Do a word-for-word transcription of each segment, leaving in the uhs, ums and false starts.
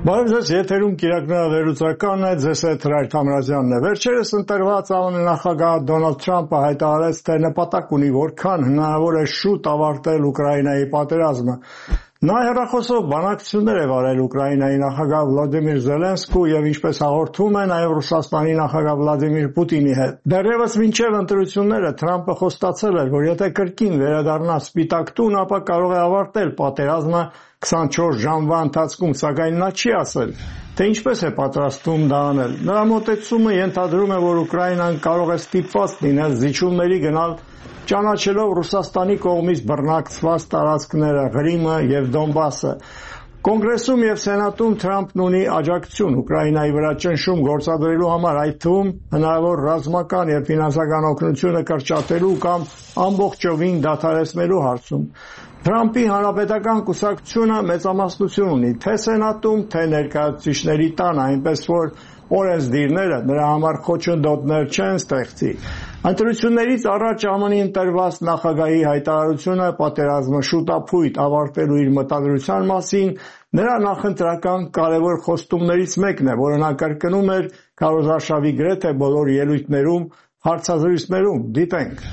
Բարև ձեզ, եթերում կիրակնային վերլուծականն է, ձեզ հետ Հրայր Թամրազյանն է։ Վերջերս ընտրված ԱՄՆ նախագահ Դոնալդ Թրամփը հայտարարեց, թե նպատակ ունի որքան հնարավոր է շուտ ավարտել Ուկրաինայի պատերազմը։ Նա հեռախոսով բանակցություններ է վարել Ուկրաինայի նախագահ Վլադիմիր Զելենսկու եւ ինչպես հաղորդում է նաեւ Ռուսաստանի նախագահ Վլադիմիր Պուտինի հետ։ Դեռևս մինչև ընտրությունները Թրամփը խոստացել էր, որ եթե կրկին վերադառնա Սպիտակ տուն, ապա կարող է ավարտել պատերազմը քսանչորս ժամվա ընթացքում, սակայն նա չի ասել, թե ինչպես է պատրաստվում դա անել։ Նրա մոտեցումը ենթադրում է, որ Ուկրաինան կարող է ստիպված լինել զիջումների գնալ, ճանաչելով Ռուսաստանի կողմից բռնակցված տարածքները Ղրիմը եւ Դոնբասը։ Կոնգրեսում եւ Սենատում Թրամփն ունի աջակցություն Ուկրաինայի վրա ճնշում գործադրելու համար, այդ թվում հնարավոր ռազմական եւ ֆինանսական օգնությունը կրճատելու կամ ամբողջովին դադարեցնելու հարցում։ Թրամփի հանրապետական կուսակցությունը մեծամասնություն ունի թե Սենատում, թե ներկայացուցիչների տանը, այնպես որ օրենսդիրները նրա համար խոչընդոտներ չեն ստեղծի։ Ընտրություններից առաջ ԱՄՆ-ի ընտրված նախագահի հայտարարությունը պատերազմը շուտափույթ ավարտելու իր մտադրության մասին նրա նախընտրական կարևոր խոստումներից մեկն է, որը նա կրկնում էր քարոզարշավի գրեթե բոլոր ելույթներում, հարցազրույցներում։ Դիտենք։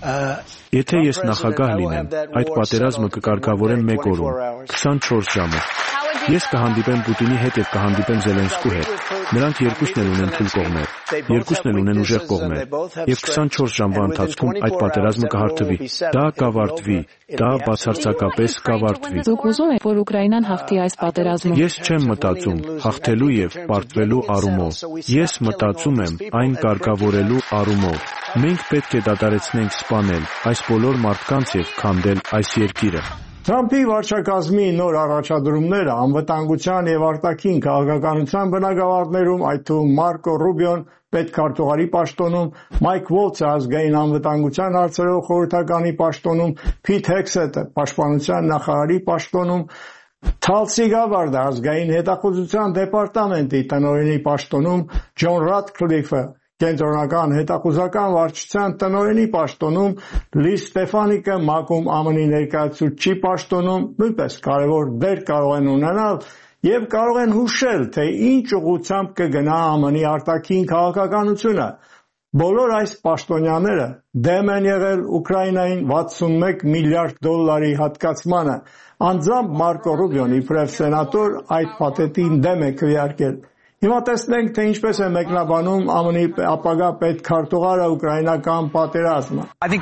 Եթե ես նախագահ լինեմ, այդ պատերազմը կկարգավորեմ մեկ օրում, քսանչորս ժամով։ Ես կհանդիպեմ Պուտինի հետ եւ կհանդիպեմ Զելենսկու հետ։ Նրանք երկուսն էլ ունեն թույլ կողմեր, երկուսն էլ ունեն ուժեղ կողմեր, եւ քսանչորս ժամվա ընթացքում այդ պատերազմը կհարթվի։ Դա կավարտվի, դա բացարձակապես կավարտվի։ Դուք ուզում եք, որ Ուկրաինան հաղթի այս պատերազմում։ Ես չեմ մտածում հաղթելու եւ պարտվելու առումով։ Ես մտածում եմ այն կարգավորելու առումով։ Մենք պետք է դադարեցնենք սպանել այս բոլոր մարդկանց եւ քանդել այս երկիրը։ Թրամփի վարչակազմի նոր առաջադրումները անվտանգության եւ արտաքին քաղաքականության բնագավառներում, այդ թվում Մարկո Ռուբիոն պետքարտուղարի պաշտոնում, Մայք Վոլցը ազգային անվտանգության հարցերով խորհրդականի պաշտոնում, Փիթ Հեքսեթը պաշտպանության նախարարի պաշտոնում, Թալսի Գավարդը ազգային հետախուզության դեպարտամենտի տնօրենի պաշտոնում, Ջոն Ռատքլիֆը Կենտրոնական հետախուզական վարչության տնօրենի պաշտոնում, Լի Ստեֆանիկը ՄԱԿ-ում ԱՄՆ-ի ներկայացուցչի պաշտոնում նույնպես կարևոր դեր կարող են ունենալ եւ կարող են հուշել, թե ինչ ուղղությամբ կգնա ԱՄՆ-ի արտաքին քաղաքականությունը։ Բոլոր այս պաշտոնյաները դեմ են եղել Ուկրաինային վաթսունմեկ միլիարդ դոլարի հատկացմանը։ Անձամբ Մարկո Ռուբիոն իբրև սենատոր այդ փաթեթին դեմ է քվեարկել։ Հիմա տեսնենք, թե ինչպես է մեկնաբանում ԱՄՆ-ի ապագա պետքարտուղարը ուկրաինական պատերազմը։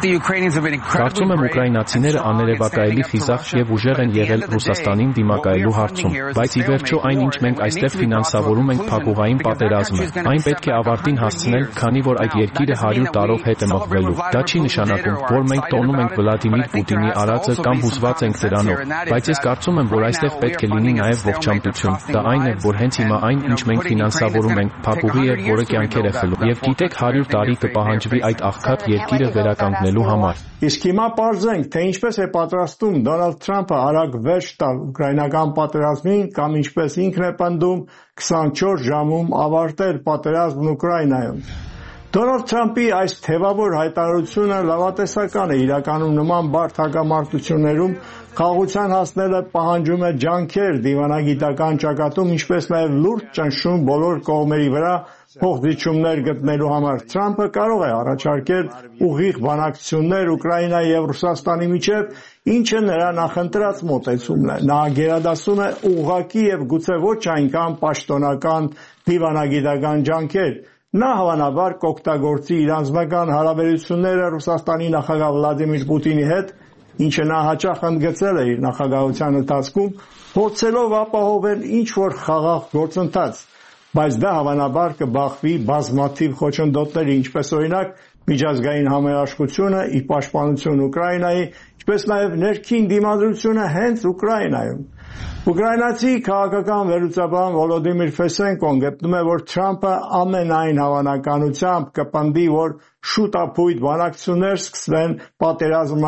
Կարծում եմ ուկրաինացիները աներևակայելի խիզախ եւ ուժեղ են եղել Ռուսաստանին դիմակայելու հարցում, բայց ի վերջո այնինչ մենք այստեղ ֆինանսավորում ենք փակուղային պատերազմը, այն պետք է ավարտին հասցնել, քանի որ այդ երկիրը հարյուր տարով հետ է մղվելու։ Դա չի նշանակում, որ մենք տոնում ենք Վլադիմիր Պուտինի արածը կամ հուզված ենք դրանով, բայց ես կարծում եմ, որ այստեղ պետք է լինի նաեւ ողջամտություն։ Դա այն է, որ հենց հիմա այն, ինչ մենք ֆինանսավորում ենք, փակուղի է, որը կյանքեր է խլում, եւ գիտեք հարյուր տարի կպահանջվի այդ աղքատ երկիրը վերականգնելու համար։ Իսկ հիմա պարզենք, թե ինչպես է պատրաստում Դոնալդ Թրամփը արագ վերջ տալ ուկրաինական պատերազմին կամ ինչպես ինքն է պնդում քսանչորս ժամում ավարտել պատերազմն Ուկրաինայում։ Դոնալդ Թրամփի այս թևավոր հայտարարությունը լավատեսական է, իրականում նման բարդ հակամարտություններում խաղաղության հասնելը պահանջում է ջանքեր դիվանագիտական ճակատում, ինչպես նաև լուրջ ճնշում բոլոր կողմերի վրա փոխզիջումներ գտնելու համար։ Թրամփը կարող է առաջարկել ուղիղ բանակցություններ Ուկրաինայի եւ Ռուսաստանի միջեւ, ինչը նրա նախընտրած մոտեցումն է։ Նա գերադասում է ուղղակի եւ գուցե ոչ այնքան պաշտոնական դիվանագիտական ջանքեր։ Նա հավանաբար կօգտագործի իր անձնական հարաբերությունները Ռուսաստանի նախագահ Վլադիմիր Պուտինի հետ, ինչը նա հաճախ ընդգծել է իր նախագահության ընթացքում, փորձելով ապահովել ինչ-որ խաղաղ գործընթաց, բայց դա հավանաբար կբախվի բազմաթիվ խոչընդոտների, ինչպես օրինակ միջազգային համերաշխությունը, ի պաշտպանություն Ուկրաինայի, ինչպես նաև ներքին դիմադրությունը հենց Ուկրաինայում։ Ուկրաինացի քաղաքական վերլուծաբան Վոլոդիմիր Ֆեսենկոն գտնում է, որ Թրամփը ամենայն հավանականությամբ կպնդի, որ շուտափույթ բանակցություններ սկսվեն պատերազմը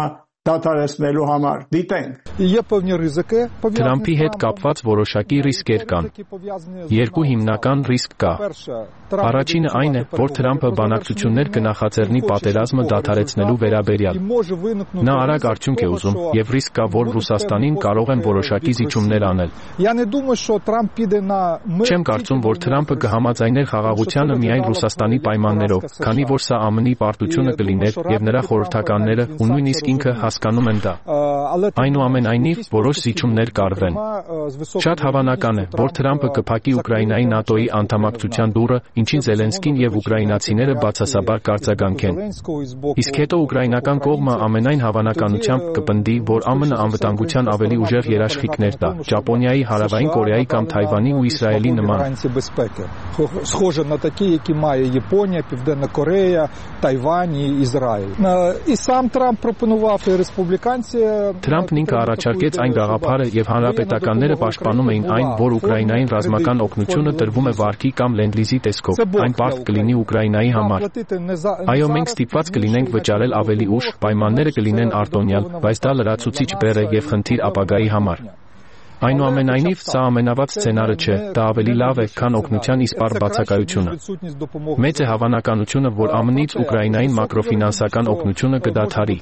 դադարեցնելու համար։ Դիտենք։ Թրամփի հետ կապված որոշակի ռիսկեր կան։ Երկու հիմնական ռիսկ կա։ Առաջինը այն է, որ Թրամփը բանակցություններ կնախաձեռնի պատերազմը դադարեցնելու վերաբերյալ։ Նա արագ արդյունք է ուզում, եւ ռիսկ կա, որ Ռուսաստանին կարող են որոշակի զիջումներ անել։ Չեմ կարծում, որ Թրամփը կհամաձայներ խաղաղությանը միայն Ռուսաստանի պայմաններով, քանի որ սա ԱՄՆ-ի պարտությունը կլիներ եւ նրա խորհրդականները ու նույնիսկ ինքը հասկանում են դա։ Այնուամենայնիվ, որոշ զիջումներ կարվեն։ Շատ հավանական է, որ Թրամփը կփակի Ուկրաինայի ՆԱՏՕ-ի անդամակցության դուռը, ինչին Զելենսկին եւ ուկրաինացիները բացասաբար կարձագանքեն։ Իսկ հետո ուկրաինական կողմը ամենայն հավանականությամբ կպնդի, որ ԱՄՆ անվտանգության ավելի ուժեղ երաշխիքներ տա, Ճապոնիայի, Հարավային Կորեայի կամ Թայվանի ու Իսրայելի նման։ Թրամփն ինքը առաջարկեց այն գաղափարը եւ հանրապետականները պաշտպանում էին այն, որ Ուկրաինային ռազմական օգնությունը տրվում է վարկի կամ լենդլիզի տեսքով։ Այն բարդ կլինի Ուկրաինայի համար։ Այո, մենք ստիպված կլինենք վճարել ավելի ուշ, պայմանները կլինեն արտոնյալ, բայց դա լրացուցիչ բեռ է եւ խնդիր ապագայի համար։ Այնուամենայնիվ, սա ամենավատ սցենարը չէ, դա ավելի լավ է, քան օգնության իսպառ բացակայությունը։ Մեծ է հավանականությունը, որ ԱՄՆ-ից Ուկրաինային մակրոֆինանսական օգնությունը կդադարի։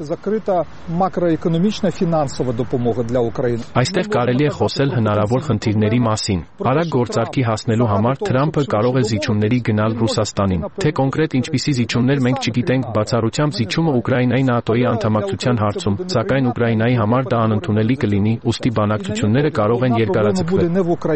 Այստեղ կարելի է խոսել հնարավոր խնդիրների մասին։ Արագ գործարքի հասնելու համար Թրամփը կարող է զիջումների գնալ Ռուսաստանին։ Թե կոնկրետ ինչպիսի զիջումներ մենք չգիտենք, բացառությամբ զիջումը Ուկրաինայի ՆԱՏՕ-ի անդամակցության հարցում, սակայն Ուկրաինայի համար դա անընդունելի կլինի, ուստի բանակցությունները կարող են երկարաձգվել։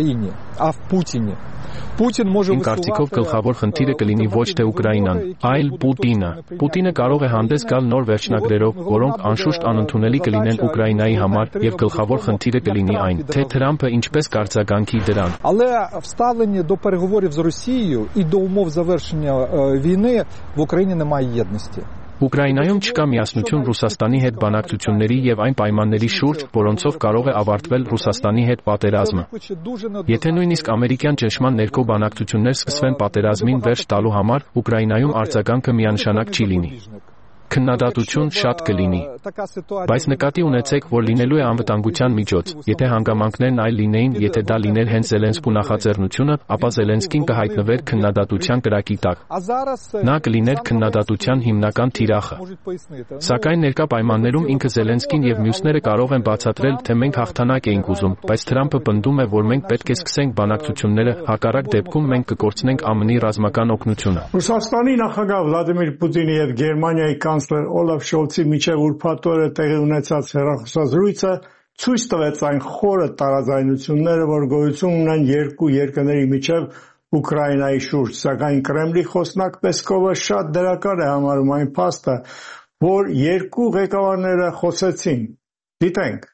Իմ կարծիքով գլխավոր խնդիրը կլինի ոչ թե Ուկրաինան, այլ Պուտինը։ Պուտինը կարող է հանդես գալ նոր վերջնագրերով, որոնք անշուշտ անընդունելի կլինեն Ուկրաինայի համար, եւ գլխավոր խնդիրը կլինի այն, թե Թրամփը ինչպես կարձագանքի դրան։ Але вставлення до переговорів з Росією і до умов завершення війни в Україні немає єдності. Ուկրաինայում չկա միասնություն Ռուսաստանի հետ բանակցությունների եւ այն պայմանների շուրջ, որոնցով կարող է ավարտվել Ռուսաստանի հետ պատերազմը։ Եթե նույնիսկ ամերիկյան ճնշման ներքո բանակցություններ սկսվեն պատերազմին վերջ տալու համար, Ուկրաինայում արձագանքը միանշանակ չի լինի։ Քննադատություն շատ կլինի։ Բայց նկատի ունեցեք, որ լինելու է անվտանգության միջոց։ Եթե հանգամանքներն այլ լինեին, եթե դա լիներ հենց Զելենսկու նախաձեռնությունը, ապա Զելենսկին կհայտնվեր քննադատության կրակի տակ։ Նա կլիներ քննադատության հիմնական թիրախը։ Սակայն ներկա պայմաններում ինքը Զելենսկին եւ մյուսները կարող են բացատրել, թե մենք հաղթանակ էինք ուզում, բայց Թրամփը պնդում է, որ մենք պետք է սկսենք բանակցությունները, հակառակ դեպքում մենք կկորցնենք ԱՄՆ-ի ռազմական օգնությունը։ Ռուսաստանի նախագահ Վլադիմիր Պուտինի եւ Գերմանիայի կանցլեր Օլաֆ Շոլցի միջև ուրբաթ օրը տեղի ունեցած հեռախոսազրույցը ցույց տվեց այն խորը տարաձայնությունները, որ գոյություն ունեն երկու երկրների միջև Ուկրաինայի շուրջ, սակայն Կրեմլի խոսնակ Պեսկովը շատ դրական է համարում այն փաստը, որ երկու ղեկավարները խոսեցին։ Դիտենք։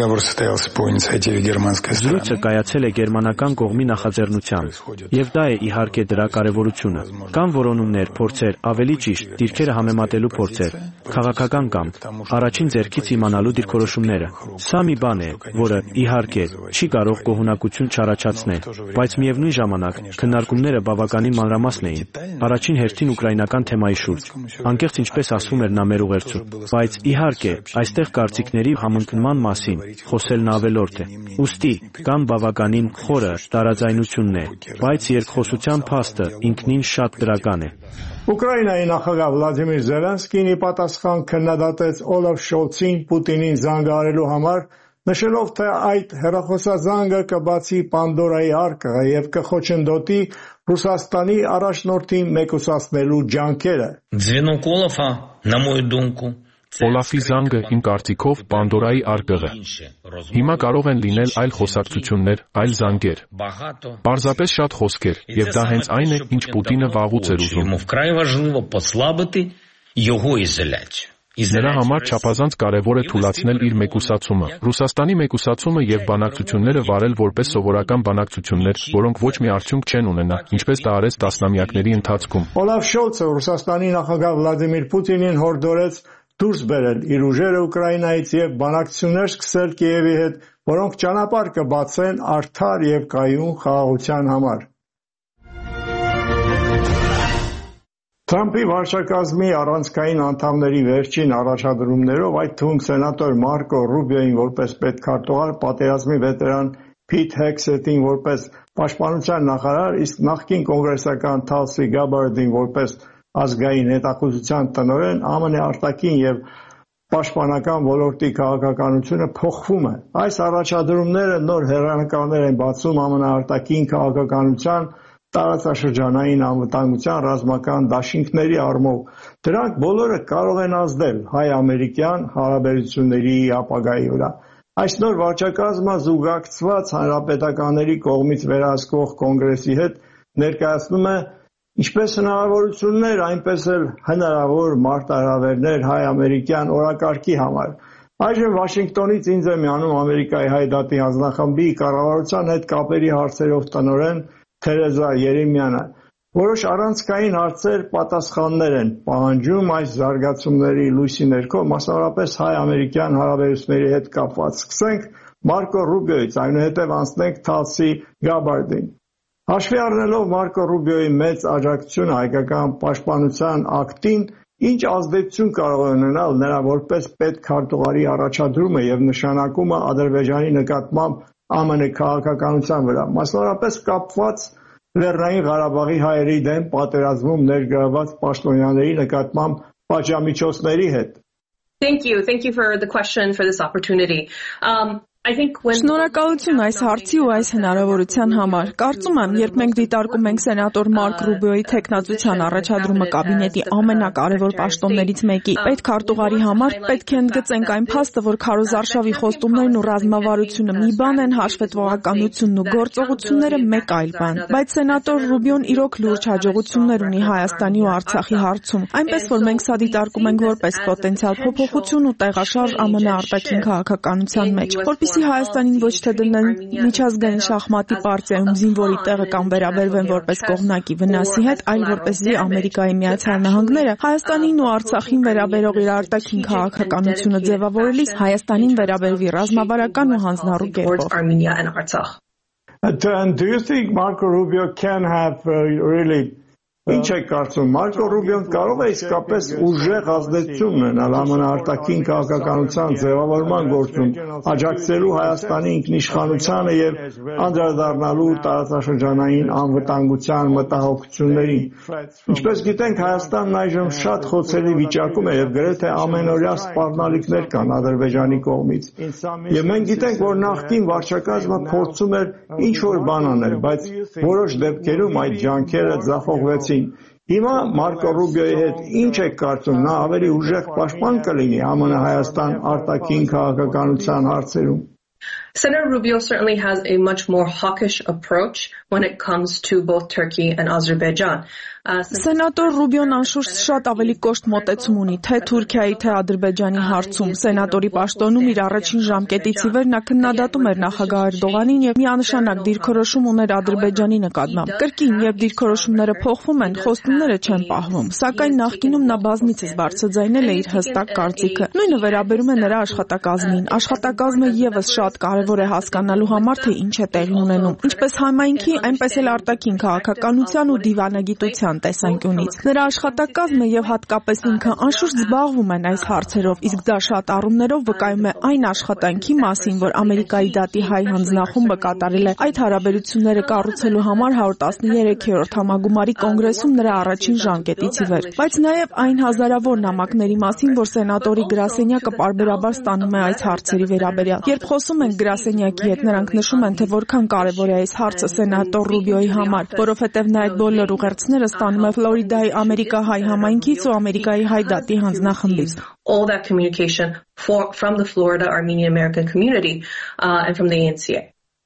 Զրույցը կայացել է գերմանական կողմի նախաձեռնությամբ, եւ դա է իհարկե դրա կարեւորությունը։ Կան որոնումներ, փորձեր, ավելի ճիշտ, դիրքերը համեմատելու փորձեր, քաղաքական կամ առաջին ձեռքից իմանալու դիրքորոշումները։ Սա մի բան է, որը իհարկե չի կարող գոհունակություն չառաջացնել, բայց միևնույն ժամանակ քննարկումները բավականին մանրամասն էին, առաջին հերթին ուկրաինական թեմայի շուրջ։ Անկեղծ ինչպես ասվում էր նա մեր ուղերձում, բայց իհարկե այստեղ կարծիքների համընկնման մասին խոսելն ավելորդ է։ Ուստի կան բավականին խորը տարաձայնություններ, բայց երկխոսության փաստը ինքնին շատ դրական է։ Ուկրաինայի նախագահ Վլադիմիր Զելենսկին ի պատասխան քննադատեց Օլաֆ Շոլցին Պուտինին զանգահարելու համար, նշելով, թե այդ հեռախոսազանգը կբացի Պանդորայի արկղը եւ կխոչընդոտի Ռուսաստանի առաջնորդին մեկուսացնելու ջանքերը։ Звонок Олафа, на мою думку, Օլաֆի զանգը իմ կարծիքով Պանդորայի արկղ է։ Հիմա կարող են լինել այլ խոսակցություններ, այլ զանգեր։ Պարզապես շատ խոսքեր, եւ դա հենց այն է, ինչ Պուտինը վաղուց էր ուզում։ Նրա համար չափազանց կարևոր է թույլատրել իր մեկուսացումը։ Ռուսաստանի մեկուսացումը եւ բանակցությունները վարել որպես սովորական բանակցություններ, որոնք ոչ մի արդյունք չեն ունենա, ինչպես դա արեց տասնամյակների ընթացքում։ Օլաֆ Շոլցը Ռուսաստանի նախագահ Վլադիմիր Պուտինին հորդորեց դուրս բերել իր ուժերը Ուկրաինայից եւ բանակցություններ սկսել Կիևի հետ, որոնք ճանապարհ կբացեն արդար եւ կայուն խաղաղության համար։ Թրամփի վարչակազմի առանցքային անդամների վերջին առաջադրումներով, այդ թվում սենատոր Մարկո Ռուբիոին որպես պետքարտուղար, պատերազմի վետերան Փիթ Հեքսեթին որպես պաշտպանության նախարար, իսկ նախկին կոնգրեսական Թալսի Գաբարդին որպես ազգային հետախուզության տնօրեն, ԱՄՆ արտաքին և պաշտպանական ոլորտի քաղաքականությունը փոխվում է։ Այս առաջադրումները նոր հեռանկարներ են բացում ԱՄՆ արտաքին քաղաքականության, տարածաշրջանային անվտանգության, ռազմական դաշինքների առումով։ Դրանք բոլորը կարող են ազդել հայ-ամերիկյան հարաբերությունների ապագայի վրա։ Այս նոր վարչակազմը զուգակցված հանրապետականների կողմից վերահսկվող կոնգրեսի հետ ներկայացնում է ինչպես հնարավորություններ, այնպես էլ հնարավոր մարտահրավերներ հայ-ամերիկյան օրակարգի համար։ Այժմ Վաշինգտոնից ինձ է միանում Ամերիկայի հայ դատի հանձնախմբի կառավարության հետ կապերի հարցերով տնօրեն Թերեզա Երեմյանը։ Որոշ առանցքային հարցեր պատասխաններ են պահանջում այս զարգացումների լույսի ներքո, մասնավորապես հայ-ամերիկյան հարաբերությունների հետ կապված։ Սկսենք Մարկո Ռուբիոից, այնուհետև անցնենք Թալսի Գաբարդին։ Հաշվի առնելով Մարկո Ռուբիոյի մեծ աջակցությունը հայկական պաշտպանության ակտին, ինչ ազդեցություն կարող է ունենալ նրա որպես պետքարտուղարի առաջադրումը և նշանակումը Ադրբեջանի նկատմամբ ԱՄՆ քաղաքականության վրա, մասնավորապես կապված Լեռնային Ղարաբաղի հայերի դեմ պատերազմում ներգրավված պաշտոնյաների նկատմամբ պատժամիջոցների հետ։ Thank you. Thank you for the question, for this opportunity. Um, I think when Շնորհակալություն այս հարցի ու այս հնարավորության համար։ Կարծում եմ, երբ մենք դիտարկում ենք սենատոր Մարկ Ռուբիոյի թեկնածության առաջադրումը կաբինետի ամենակարևոր պաշտոններից մեկի պետքարտուղարի համար, պետք է ընդգծենք այն փաստը, որ քարոզարշավի խոստումներն ու ռազմավարությունը մի բան են, հաշվետվողականությունն ու գործողությունները մեկ այլ բան։ Բայց սենատոր Ռուբիոն իրոք լուրջ հաջողություններ ունի Հայաստանի ու Արցախի հարցում, այնպես որ մենք սա դիտարկում ենք որպես պոտենցիալ փոփոխություն ու տեղաշարժ ԱՄՆ արտաքին քաղաքականության մեջ, որպեսզի Հայաստանին ոչ թե դնեն միջազգային շախմատի պարտիայում զինվորի տեղը կամ վերաբերվեն որպես կողմնակի վնասի հետ, այլ որպեսզի Ամերիկայի Միացյալ Նահանգները Հայաստանին ու Արցախին վերաբերող իր արտաքին քաղաքականությունը ձևավորելիս Հայաստանին վերաբերվի ռազմավարական ու հանձնառու կերպով։ And do you think Marco Rubio can have uh, really Ինչ է կարծում, Մարկո Ռուբիոն կարող է իսկապես ուժեղ ազդեցություն ունենալ ԱՄՆ արտաքին քաղաքականության ձևավորման գործում, աջակցելու Հայաստանի ինքնիշխանությանը և անդրադառնալու տարածաշրջանային անվտանգության մտահոգություններին։ Ինչպես գիտենք, Հայաստանն այժմ շատ խոցելի վիճակում է և գրեթե ամենօրյա սպառնալիքներ կան Ադրբեջանի կողմից։ Եվ մենք գիտենք, որ նախկին վարչակազմը փորձում էր ինչ-որ բան անել, բայց որոշ դեպքերում այդ ջանքերը ձախողվեցին։ Հիմա Մարկո Ռուբիոյի հետ ինչ եք կարծում, նա ավելի ուժեղ պաշտպան կլինի ԱՄՆ Հայաստան արտաքին քաղաքականության հարցերում։ Senator Rubio certainly has a much more hawkish approach when it comes to both Turkey and Azerbaijan. Սենատոր Ռուբիոն անշուշտ շատ ավելի կոշտ մոտեցում ունի թե Թուրքիայի, թե Ադրբեջանի հարցում։ Սենատորի պաշտոնում իր առաջին ժամկետից ի վեր նա քննադատում էր նախագահ Էրդողանին և միանշանակ դիրքորոշում ուներ Ադրբեջանի նկատմամբ։ Կրկին, երբ դիրքորոշումները փոխվում են, խոստումները չեն պահվում։ Սակայն նախկինում նա բազմիցս բարձրաձայնել է իր հստակ կարծիքը։ Նույնը վերաբերում է նրա աշխատակազմին։ Աշխատակազմը ևս շատ կարևոր է հասկանալու համար, թե ինչ է տեղի ունենում, ինչպես համայնքի, այնպես էլ արտաքին քաղաքականության ու դիվանագիտության տեսանկյունից։ Նրա աշխատակազմը եւ հատկապես ինքը անշուշտ զբաղվում են այս հարցերով, իսկ դա շատ առումներով վկայում է այն աշխատանքի մասին, որ Ամերիկայի դատի հայ հանձնախումբը կատարել է այդ հարաբերությունները կառուցելու համար հարյուր տասներեքերորդ համագումարի կոնգրեսում նրա առաջին ժամկետից ի վեր։ Բայց նաեւ այն հազարավոր նամակների մասին, որ սենատորի գրասենյակը պարբերաբար ստանում է այս հարցերի վերաբերյալ։ Երբ խոսում ենք գրասենյակի հետ, նրանք նշում են, թե որքան կարևոր է այս հարցը սենատոր Ռուբիոյի համար, որովհետեւ նա այդ բոլոր ուղերձները ստանում է Ֆլորիդայի ամերիկահայ համայնքից ու Ամերիկայի հայ դատի հանձնախմբից։ All that communication for, from the Florida Armenian American community uh, and from the A N C A.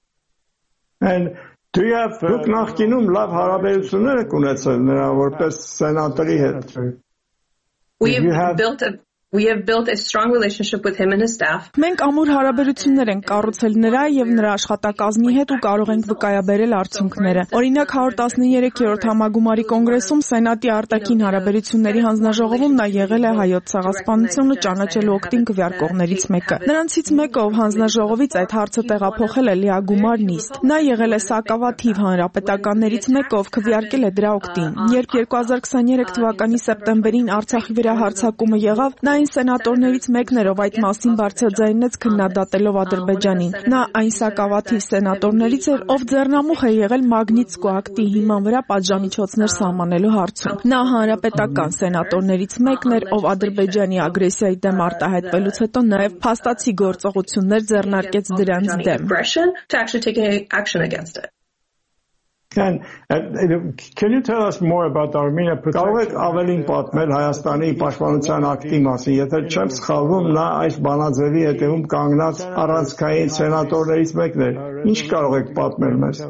And do you have դուք նախկինում լավ հարաբերություններ եք ունեցել նրա որպես սենատորի հետ։ We have built a We have built a strong relationship with him and his staff. Մենք ամուր հարաբերություններ ենք կառուցել նրա եւ նրա աշխատակազմի հետ ու կարող ենք վկայաբերել արդյունքները։ Օրինակ one hundred thirteen-րդ համագումարի կոնգրեսում Սենատի արտաքին հարաբերությունների հանձնաժողովում նա եղել է հայոց ցեղասպանությունը ճանաչելու օգտին քվեարկողներից մեկը։ Նրանցից մեկը, ով հանձնաժողովից այդ հարցը տեղափոխել է լիագումար նիստ։ Նա եղել է սակավաթիվ հանրապետականներից մեկը, ով քվեարկել է դրա օգտին։ Երբ two thousand twenty-three թվականի սեպտեմբերին Արցախի վրա հարձակումը եղավ, նա այն սենատորներից մեկն էր, ով այդ մասին բարձրաձայնեց քննադատելով Ադրբեջանին։ Նա այն սակավաթիվ սենատորներից էր, ով ձեռնամուխ է եղել Մագնիտսկու ակտի հիման վրա պատժամիջոցներ սահմանելու հարցում։ Նա հանրապետական սենատորներից մեկն էր, ով Ադրբեջանի ագրեսիայի դեմ արտահայտվելուց հետո նաև փաստացի գործողություններ ձեռնարկեց դրանց դեմ։ Can, uh, can you tell us more about Armenia? Կարող եք ավելին պատմել Հայաստանի պաշտպանության ակտի մասին, եթե չեմ սխալվում, նա այս բանաձևի հետևում կանգնած առանցքային սենատորներից մեկն էր։ Ինչ կարող եք պատմել մեզ։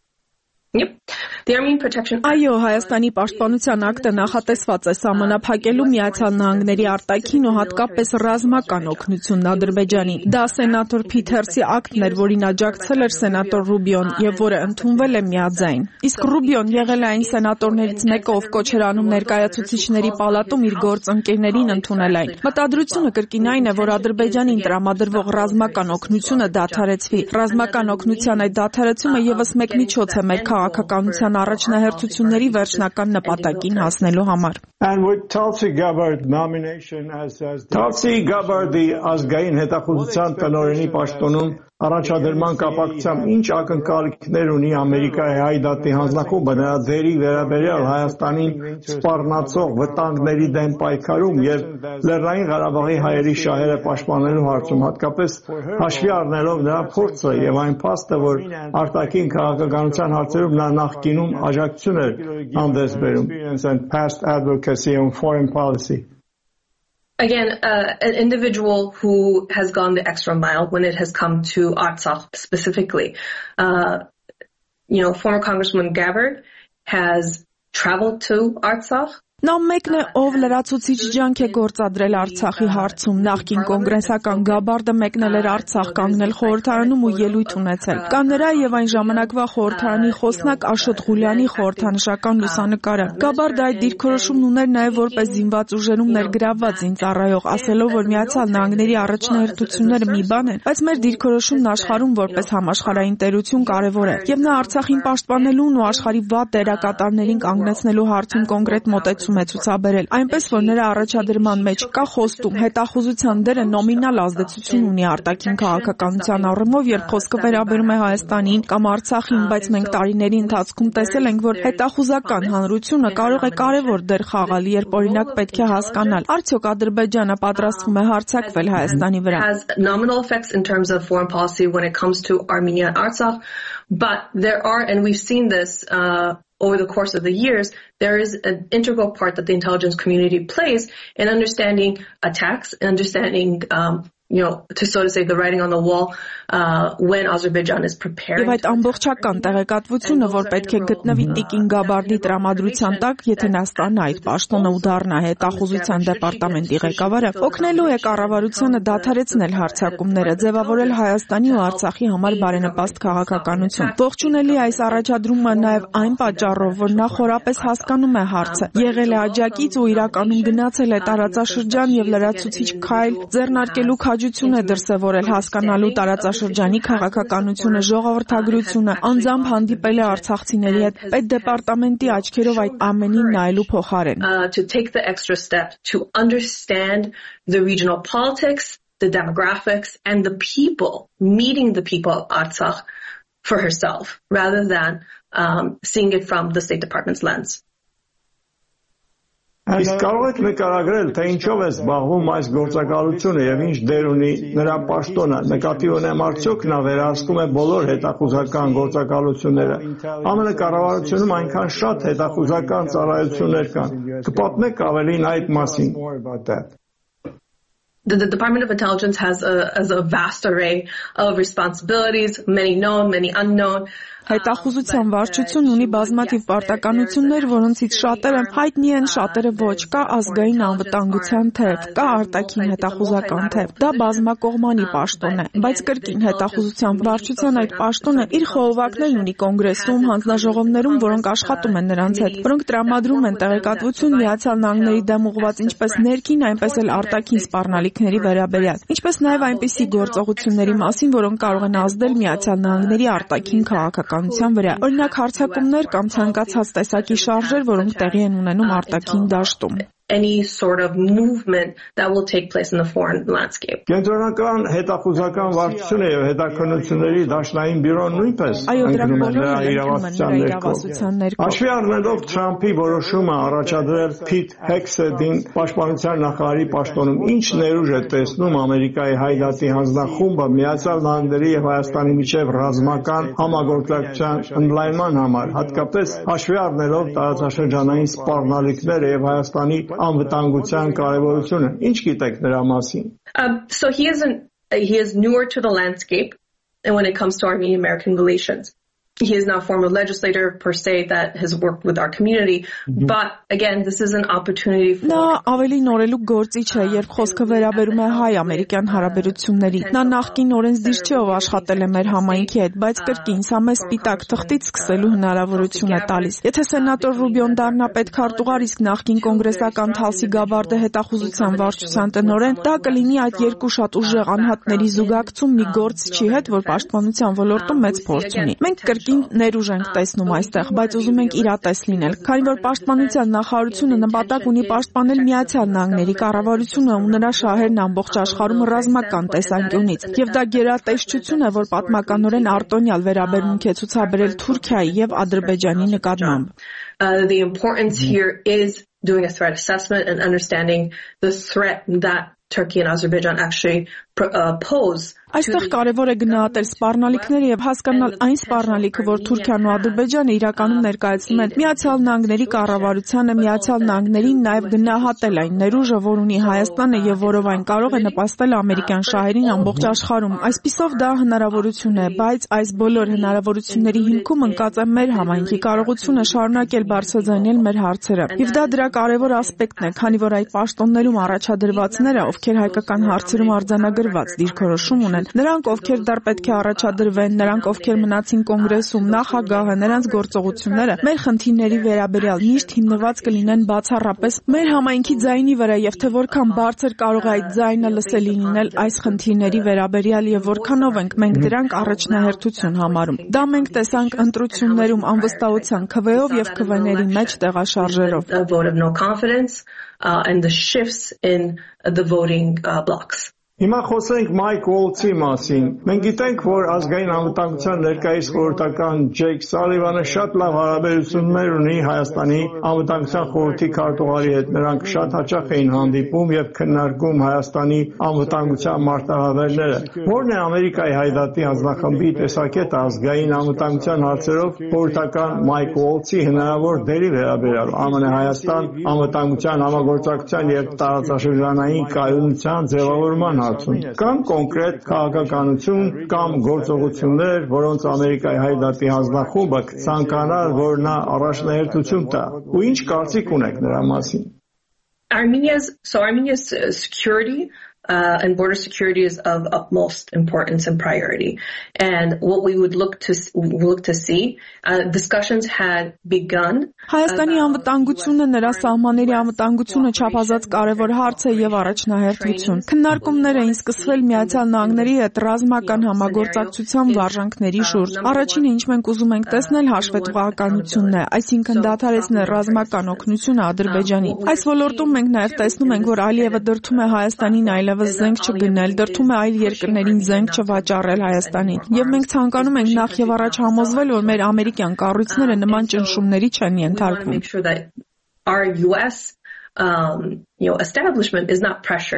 Yep. The Armenian Protection Այո, Հայաստանի պաշտպանության ակտը նախատեսված է սահմանափակելու Միացյալ Նահանգների արտաքին ու հատկապես ռազմական օգնությունն Ադրբեջանին։ Դա սենատոր Փիթերսի ակտն էր, որին աջակցել էր սենատոր Ռուբիոն եւ որը ընդունվել է միաձայն։ Իսկ Ռուբիոն եղել է այն սենատորներից մեկը, ով կոչ էր անում ներկայացուցիչների պալատում իր գործընկերներին ընդունել այն։ Մտադրությունը կրկին այն է, որ Ադրբեջանին տրամադրվող ռազմական օգնությունը դադարեցվի։ Ռազմական օգնության այդ դադարեցումը եւս մեկ միջոց է մեր քաղաքականության առաջնահերթությունների վերջնական նպատակին հասնելու համար։ And with Tulsi Gabbard nomination as as Tulsi Gabbard-ի ազգային հետախուզության տնօրենի պաշտոնում առաջադրման կապակցությամբ ինչ ակնկալիքներ ունի Ամերիկայի հայ դատի հանձնախումբը նրա դերի վերաբերյալ Հայաստանին սպառնացող վտանգների դեմ պայքարում եւ Լեռնային Ղարաբաղի հայերի շահերը պաշտպանելու հարցում, հատկապես հաշվի առնելով նրա փորձը եւ այն փաստը, որ արտաքին քաղաքականության հարցերում նա նախկինում աջակցություն էր հանդես բերում and past advocacy on foreign policy. Again, uh, an individual who has gone the extra mile when it has come to Artsakh specifically. Uh, you know, former Congresswoman Gabbard has traveled to Artsakh. Նա մեկն է, ով լրացուցիչ ջանք է գործադրել Արցախի հարցում։ Նախկին կոնգրեսական Գաբարդը մեկնել էր Արցախ, կանգնել խորհրդարանում ու ելույթ ունեցել։ Կա նրա եւ այն ժամանակվա խորհրդարանի խոսնակ Աշոտ Ղուլյանի խորհրդանշական լուսանկարը։ Գաբարդը այդ դիրքորոշումն ուներ նաեւ որպես զինված ուժերում ներգրավված զինծառայող, ասելով, որ Միացյալ Նահանգների առաջնահերթությունները մի բան են, բայց մեր դիրքորոշումն աշխարհում որպես համաշխարհային տերություն կարեւոր է։ Եվ նա Արցախին պաշտպանելուն ու աշխարհի վատ դերակատարներին կանգնեցնելու հարցում կոնկրետ մոտեցում է ցուցաբերել, այնպես որ նրա առաջադրման մեջ կա խոստում հետախուզության դերը նոմինալ ազդեցություն ունի արտաքին քաղաքականության առումով, երբ խոսքը վերաբերում է Հայաստանին կամ Արցախին, բայց մենք տարիների ընթացքում տեսել ենք, որ հետախուզական հանրությունը կարող է կարևոր դեր խաղալ, երբ օրինակ պետք է հասկանալ, արդյոք Ադրբեջանը պատրաստվում է հարձակվել Հայաստանի վրա։ Has nominal effects in terms of foreign policy when it comes to Armenia and Artsakh, but there are, and we've seen this uh, over the course of the years, there is an integral part that the intelligence community plays in understanding attacks, understanding, um, you know, to so to say, the writing on the wall uh, when Azerbaijan is preparing. Եվ այդ ամբողջական տեղեկատվությունը, որ պետք է գտնվի Տիկին Գաբարդի տրամադրության տակ, եթե նա ստանա այդ պաշտոնը ու դառնա հետախուզության դեպարտամենտի ղեկավարը, օգնելու է կառավարությանը դադարեցնել հարձակումները, ձևավորել Հայաստանի ու Արցախի համար բարենպաստ քաղաքականություն։ Ողջունելի այս առաջադրումը նաև այն պատճառով, որ նա խորապես հասկանում է հարցը, եղել է աջակից ու իրականում գնացել է տարածաշրջան եւ լրացուցիչ քայլ ձեռնարկելու քաջություն է դրսևորել հասկանալու տարածաշրջանի քաղաքականությունը, ժողովրդագրությունը, անձամբ հանդիպել է արցախցիների հետ պետդեպարտամենտի աչքերով այդ ամենին նայելու փոխարեն։ To take the extra step to understand the regional politics, the demographics, and the people, meeting the people of Artsakh for herself, rather than um, seeing it from the State Department's lens. Իսկ կարող եք նկարագրել, թե ինչով է զբաղվում այս գործակալությունը եւ ինչ դեր ունի նրա պաշտոնը, նկատի ունեմ արդյոք նա վերահսկում է բոլոր հետախուզական գործակալությունները։ ԱՄՆ կառավարությունում այնքան շատ հետախուզական ծառայություններ կան։ Կպատմեք ավելին այդ մասին։ The, the Department of Intelligence has a, has a vast array of responsibilities, many known, many unknown. Հետախուզության վարչությունն ունի բազմաթիվ պարտականություններ, որոնցից շատերը հայտնի են, շատերը ոչ, կա ազգային անվտանգության թեւ, կա արտաքին հետախուզական թեւ։ Դա բազմակողմանի պաշտոն է, բայց կրկին հետախուզության վարչության այդ պաշտոնը իր խողովակներն ունի կոնգրեսում, հանձնաժողովներում, որոնք աշխատում են նրանց հետ, որոնք տրամադրում են տեղեկատվություն Միացյալ Նահանգների դեմ ուղղված ինչպես ներքին, այնպես էլ արտաքին սպառնալիքների վերաբերյալ, ինչպես նաև այնպիսի գործողությունների մասին, որոնք կարող են ազդել Միացյալ Նահանգների արտաքին քաղաքականության վրա, օրինակ հարձակումներ կամ ցանկացած տեսակի շարժեր, որոնք տեղի են ունենում արտաքին դաշտում։ Any sort of movement that will take place in the foreign landscape. Կենտրոնական հետախուզական վարչությունը եւ հետաքննությունների դաշնային բյուրոն նույնպես ընդունում են նրա իրավասության ներքո։ Հաշվի առնելով Թրամփի որոշումը առաջադրել Փիթ Հեքսեդին պաշտպանության նախարարի պաշտոնում, ինչ ներուժ է տեսնում Ամերիկայի հայդատի հանձնախումբը Միացյալ Նահանգների եւ Հայաստանի միջև ռազմական համագործակցության ընդլայնման համար, հատկապես հաշվի առնելով տարածաշրջանային սպառնալիքները եւ Հայաստանի անվտանգության կարևորությունը, ինչ գիտեք նրա մասին? So he isn't he is newer to the landscape and when it comes to Armenian-American relations. He is not a former legislator per se that has worked with our community, mm-hmm. but again, this is an opportunity for... Նա ավելի նորելուկ գործիչ է, երբ խոսքը վերաբերում է հայ-ամերիկյան հարաբերությունների։ Նա նախկին օրենսդիր չէ, ով աշխատել է մեր համայնքի հետ, բայց կրկին սա մեզ սպիտակ թղթից սկսելու հնարավորություն է տալիս։ Եթե սենատոր Ռուբիոն դառնա պետքարտուղար, իսկ նախկին կոնգրեսական Թալսի Գաբարդը հետախուզության վարչության տնօրեն, դա կլինի այդ երկու շատ ուժեղ անհատների զուգակցում մի գործչի հետ, որ պաշտպանության ոլորտում մեծ փորձ ունի։ Մենք կրկին ներուժ ենք տեսնում այստեղ, բայց ուզում ենք իրատես լինել, քանի որ պաշտպանության նախարարությունը նպատակ ունի պաշտպանել Միացյալ Նահանգների կառավարությունը ու նրա շահերն ամբողջ աշխարհում ռազմական տեսանկյունից, եւ դա գերատեսչություն է, որ պատմականորեն արտոնյալ վերաբերմունք է ցուցաբերել Թուրքիայի եւ Ադրբեջանի նկատմամբ. The importance here is doing a threat assessment and understanding the threat that Turkey and Azerbaijan actually uh, pose. Այստեղ կարևոր է գնահատել սպառնալիքները եւ հասկանալ այն սպառնալիքը, որ Թուրքիան ու Ադրբեջանը իրականում ներկայացնում են Միացյալ Նահանգների կառավարությանը, Միացյալ Նահանգներին, նաեւ գնահատել այն ներուժը, որ ունի Հայաստանը եւ որով այն կարող է նպաստել ամերիկյան շահերին ամբողջ աշխարհում։ Այսպիսով դա հնարավորություն է, բայց այս բոլոր հնարավորությունների հիմքում ընկած է մեր համայնքի կարողությունը շարունակել բարձրաձայնել մեր հարցերը։ Եվ դա դրա կարևոր ասպեկտն է, քանի որ այդ պաշտոններում առաջադրվածները, ովքեր հայկական հարցերում արձանագրված դիրքորոշում ունեն, նրանք, ովքեր դեռ պետք է առաջադրվեն, նրանք, ովքեր մնացին կոնգրեսում, նախագահը, նրանց գործողությունները մեր խնդիրների վերաբերյալ միշտ հիմնված կլինեն բացառապես մեր համայնքի ձայնի վրա եւ թե որքան բարձր կարող է այդ ձայնը լսելի լինել այս խնդիրների վերաբերյալ եւ որքանով ենք մենք դրանք առաջնահերթություն համարում։ Դա մենք տեսանք ընտրություններում անվստահության քվեով եւ քվեների մեջ տեղաշարժերով. Uh, and the shifts in the voting uh, blocks. Հիմա խոսենք Մայք Ուոլցի մասին։ Մենք գիտենք, որ ազգային անվտանգության ներկայիս խորհրդական Ջեյք Սալիվանը շատ լավ հարաբերություններ ունի Հայաստանի անվտանգության խորհրդի քարտուղարի հետ։ Նրանք շատ հաճախ էին հանդիպում եւ քննարկում Հայաստանի անվտանգության մարտահրավերները։ Որն է Ամերիկայի հայդատի հանձնախմբի տեսակետը ազգային անվտանգության հարցերով խորհրդական Մայք Ուոլցի հնարավոր դերի վերաբերյալ ԱՄՆ Հայաստան անվտանգության համագործակցության եւ տարածաշրջանային կայունության ձևավորման Կան կոնկրետ քաղաքականություն կամ գործողություններ, որոնց Ամերիկայի հայդատի հանձնախումբը կցանկանար, որ նա առաջնահերթություն տա։ Ու ինչ կարծիք ունեք նրա մասին? Armenia's so Armenia's security Uh, and border security is of utmost importance and priority. And what we would look to look to see, uh, discussions had begun. Հայաստանի անվտանգությունը, նրա սահմանների անվտանգությունը չափազանց կարևոր հարց է եւ առաջնահերթություն։ Քննարկումներ էին սկսվել Միացյալ Նահանգների հետ ռազմական համագործակցության վարժանքների շուրջ։ Առաջինը, ինչ մենք ուզում ենք տեսնել, հաշվետվականությունն է, այսինքն դադարեցնել ռազմական օգնությունը Ադրբեջանին։ Այս ոլորտում մենք նաեւ տեսնում ենք, որ Ալիևը դրդում է Հայաստանին այլև զենք չգնել, դրդում է այլ երկրներին զենք չվաճառել Հայաստանին։ Եվ մենք ցանկանում ենք նախ եւ առաջ համոզվել, որ մեր ամերիկյան կառույցները նման ճնշումների չեն ենթարկվում. Our U S um, you know, establishment is not pressured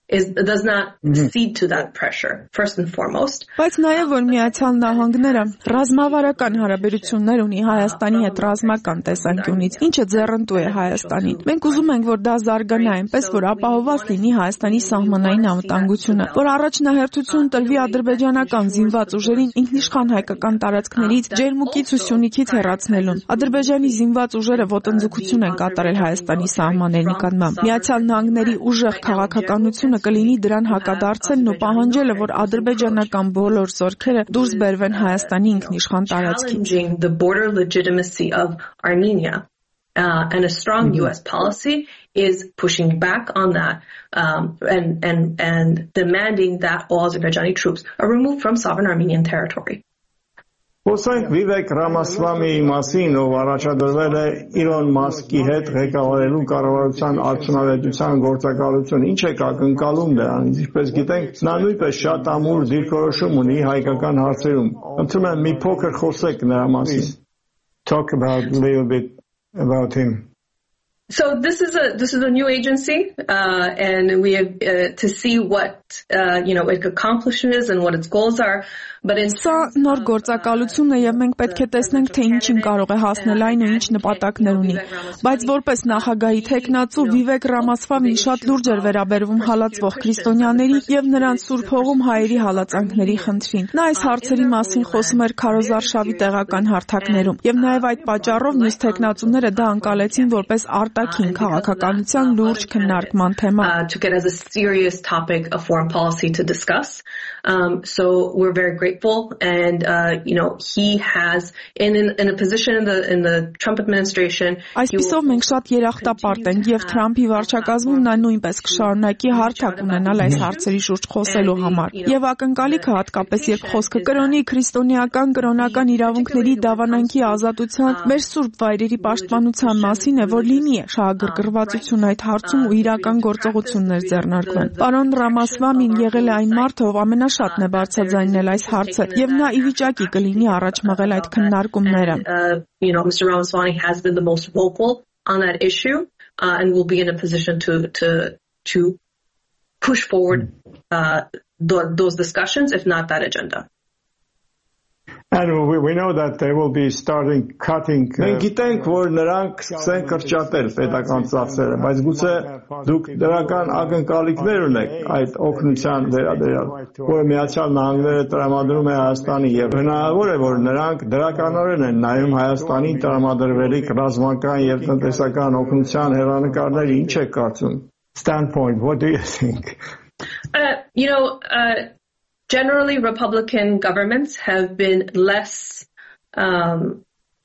is does not cede to that pressure first and foremost. Բայց նաև որ Միացյալ Նահանգները ռազմավարական հարաբերություններ ունի Հայաստանի հետ ռազմական տեսանկյունից, ինչը ձեռնտու է Հայաստանին։ Մենք ուզում ենք, որ դա զարգանա այնպես, որ ապահովված լինի Հայաստանի սահմանային անվտանգությունը, որ առաջնահերթություն տրվի ադրբեջանական զինված ուժերին ինքնիշխան հայկական տարածքներից ջերմուկից ու Սյունիքից հեռացնելուն։ Ադրբեջանի զինված ուժերը ոտնձգություն են կատարել Հայաստանի սահմանների նկատմամբ։ Միացյալ Նահանգների ուժեղ քաղաքականությունը կլինի դրան հակադարձելն ու պահանջելը, որ ադրբեջանական բոլոր զորքերը դուրս բերվեն Հայաստանի ինքնիշխան տարածքից։ The border legitimacy of Armenia uh, and a strong U S policy is pushing back on that um, and and and demanding that all Azerbaijani troops are removed from sovereign Armenian territory. Խոսենք Վիվեկ Ռամասվամիի մասին, ով առաջադրվել է Իլոն Մասկի հետ ղեկավարելու կառավարության արդյունավետության գործակալություն, ինչ է ակնկալում դրանից, ինչպես գիտենք, նա նույնպես շատ ամուր դիրքորոշում ունի հայկական հարցերում։ Խնդրում եմ մի փոքր խոսեք նրա մասին. Talk about a little bit about him. So this is a this is a new agency, uh, and we have uh, to see what uh, you know its accomplishments and what its goals are. But in Սա նոր գործակալություն է եւ մենք պետք է տեսնենք թե ինչին կարող է հասնել այն ու ինչ նպատակներ ունի։ Բայց որպես նախագահի թեկնածու Վիվեկ Ռամասվամին շատ լուրջ էր վերաբերվում հալածվող քրիստոնյաների եւ նրանց Սուրբ Հողում հայերի հալածանքների խնդրին։ Նա այս հարցերի մասին խոսում էր Քարոզարշավի տեղական հարթակներում եւ նաեւ այդ պատճառով մյուս թեկնածուները դա անցալեցին որպես արտաքին քաղաքականության լուրջ քննարկման թեմա։ Took it as a serious topic of foreign policy to discuss. Um, so we're very grateful, and uh, you know he has in, in in a position in the in the Trump administration. Այսպիսով մենք շատ երախտապարտ ենք եւ Թրամփի վարչակազմում նա նույնպես կշարունակի հարթակ ունենալ այս հարցերի շուրջ խոսելու համար։ Եվ ակնկալիքը հատկապես երբ խոսքը կրոնի քրիստոնեական կրոնական իրավունքների դավանանքի ազատության, մեր սուրբ վայրերի պաշտպանության մասին է, որ լինի շահագրգռվածություն այդ հարցում ու իրական գործողություններ ձեռնարկվեն։ Պարոն Ռամասվամին եղել է այն մարդը, ով ամենաշատն է բարձրաձայնել այս հարցը եւ նա ի վիճակի կլինի առաջ մղել այդ քննարկումները։ You know, Mister Ramaswamy has been the most vocal on that issue uh, and will be in a position to to to push forward uh, th- those discussions, if not that agenda. And we, we know that they will be starting cutting. Մենք գիտենք, որ նրանք սկսեն կրճատել պետական ծախսերը, բայց գուցե դուք դրական ակնկալիքներ ունեք այդ օգնության վերաբերյալ, որը Միացյալ Նահանգները տրամադրում է Հայաստանի եւ հնարավոր է, որ նրանք դրականորեն են նայում Հայաստանին տրամադրվելիք ռազմական եւ տնտեսական օգնության հեռանկարները, ինչ է կարծում? Standpoint, what do you think? Uh, you know, uh, Generally, Republican governments have been less, um,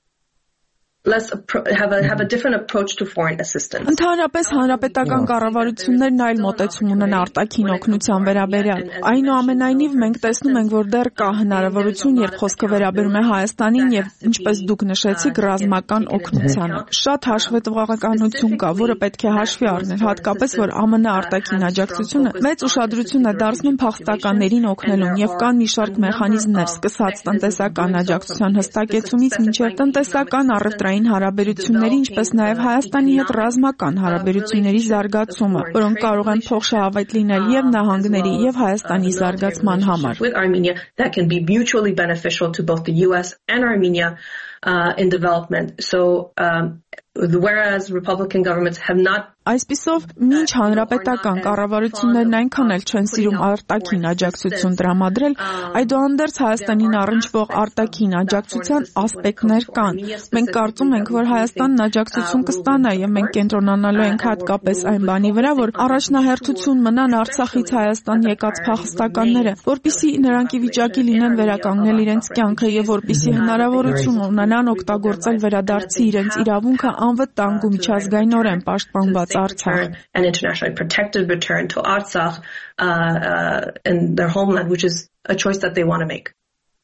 less appro- have a have a different approach to foreign assistance. Ընդհանրապես հանրապետական կառավարություններն այլ մոտեցում ունեն արտաքին օգնության վերաբերյալ։ Այնուամենայնիվ մենք տեսնում ենք, որ դեռ կա հնարավորություն, երբ խոսքը վերաբերում է Հայաստանին եւ ինչպես դուք նշեցիք, ռազմական օգնությանը։ Շատ հաշվետվողականություն կա, որը պետք է հաշվի առնել, հատկապես որ ԱՄՆ արտաքին աջակցությունը մեծ ուշադրություն է դարձնում փախստականներին օգնելուն եւ կան մի շարք մեխանիզմներ, սկսած տնտեսական աջակցության հստակեցումից մինչեւ տնտեսական առևտրային հարաբերությունների, ինչպես նաև Հայաստանի հետ ռազմական հարաբերությունների զարգացումը, որոնք կարող են փոխշահավետ լինել եւ նահանգների եւ Հայաստանի զարգացման համար։ With Armenia that can be mutually beneficial to both the U S and Armenia uh, in development. So um, whereas Republican governments have not Այսպիսով, մինչ հանրապետական կառավարություններն այնքան էլ չեն սիրում արտաքին աջակցություն տրամադրել, այդուհանդերձ Հայաստանին առնչվող արտաքին աջակցության ասպեկտներ կան։ Մենք կարծում ենք, որ Հայաստանն աջակցություն կստանա եւ մենք կենտրոնանալու ենք հատկապես այն բանի վրա, որ առաջնահերթություն մնան Արցախից Հայաստան եկած փախստականները, որպիսի նրանք ի վիճակի լինեն վերականգնել իրենց կյանքը եւ որպիսի հնարավորություն ունենան օգտագործել վերադարձի իրենց իրավունքը անվտանգ ու միջազգայինորեն պաշտպանված Artsakh. An internationally protected return to Artsakh uh, uh, in their homeland, which is a choice that they want to make.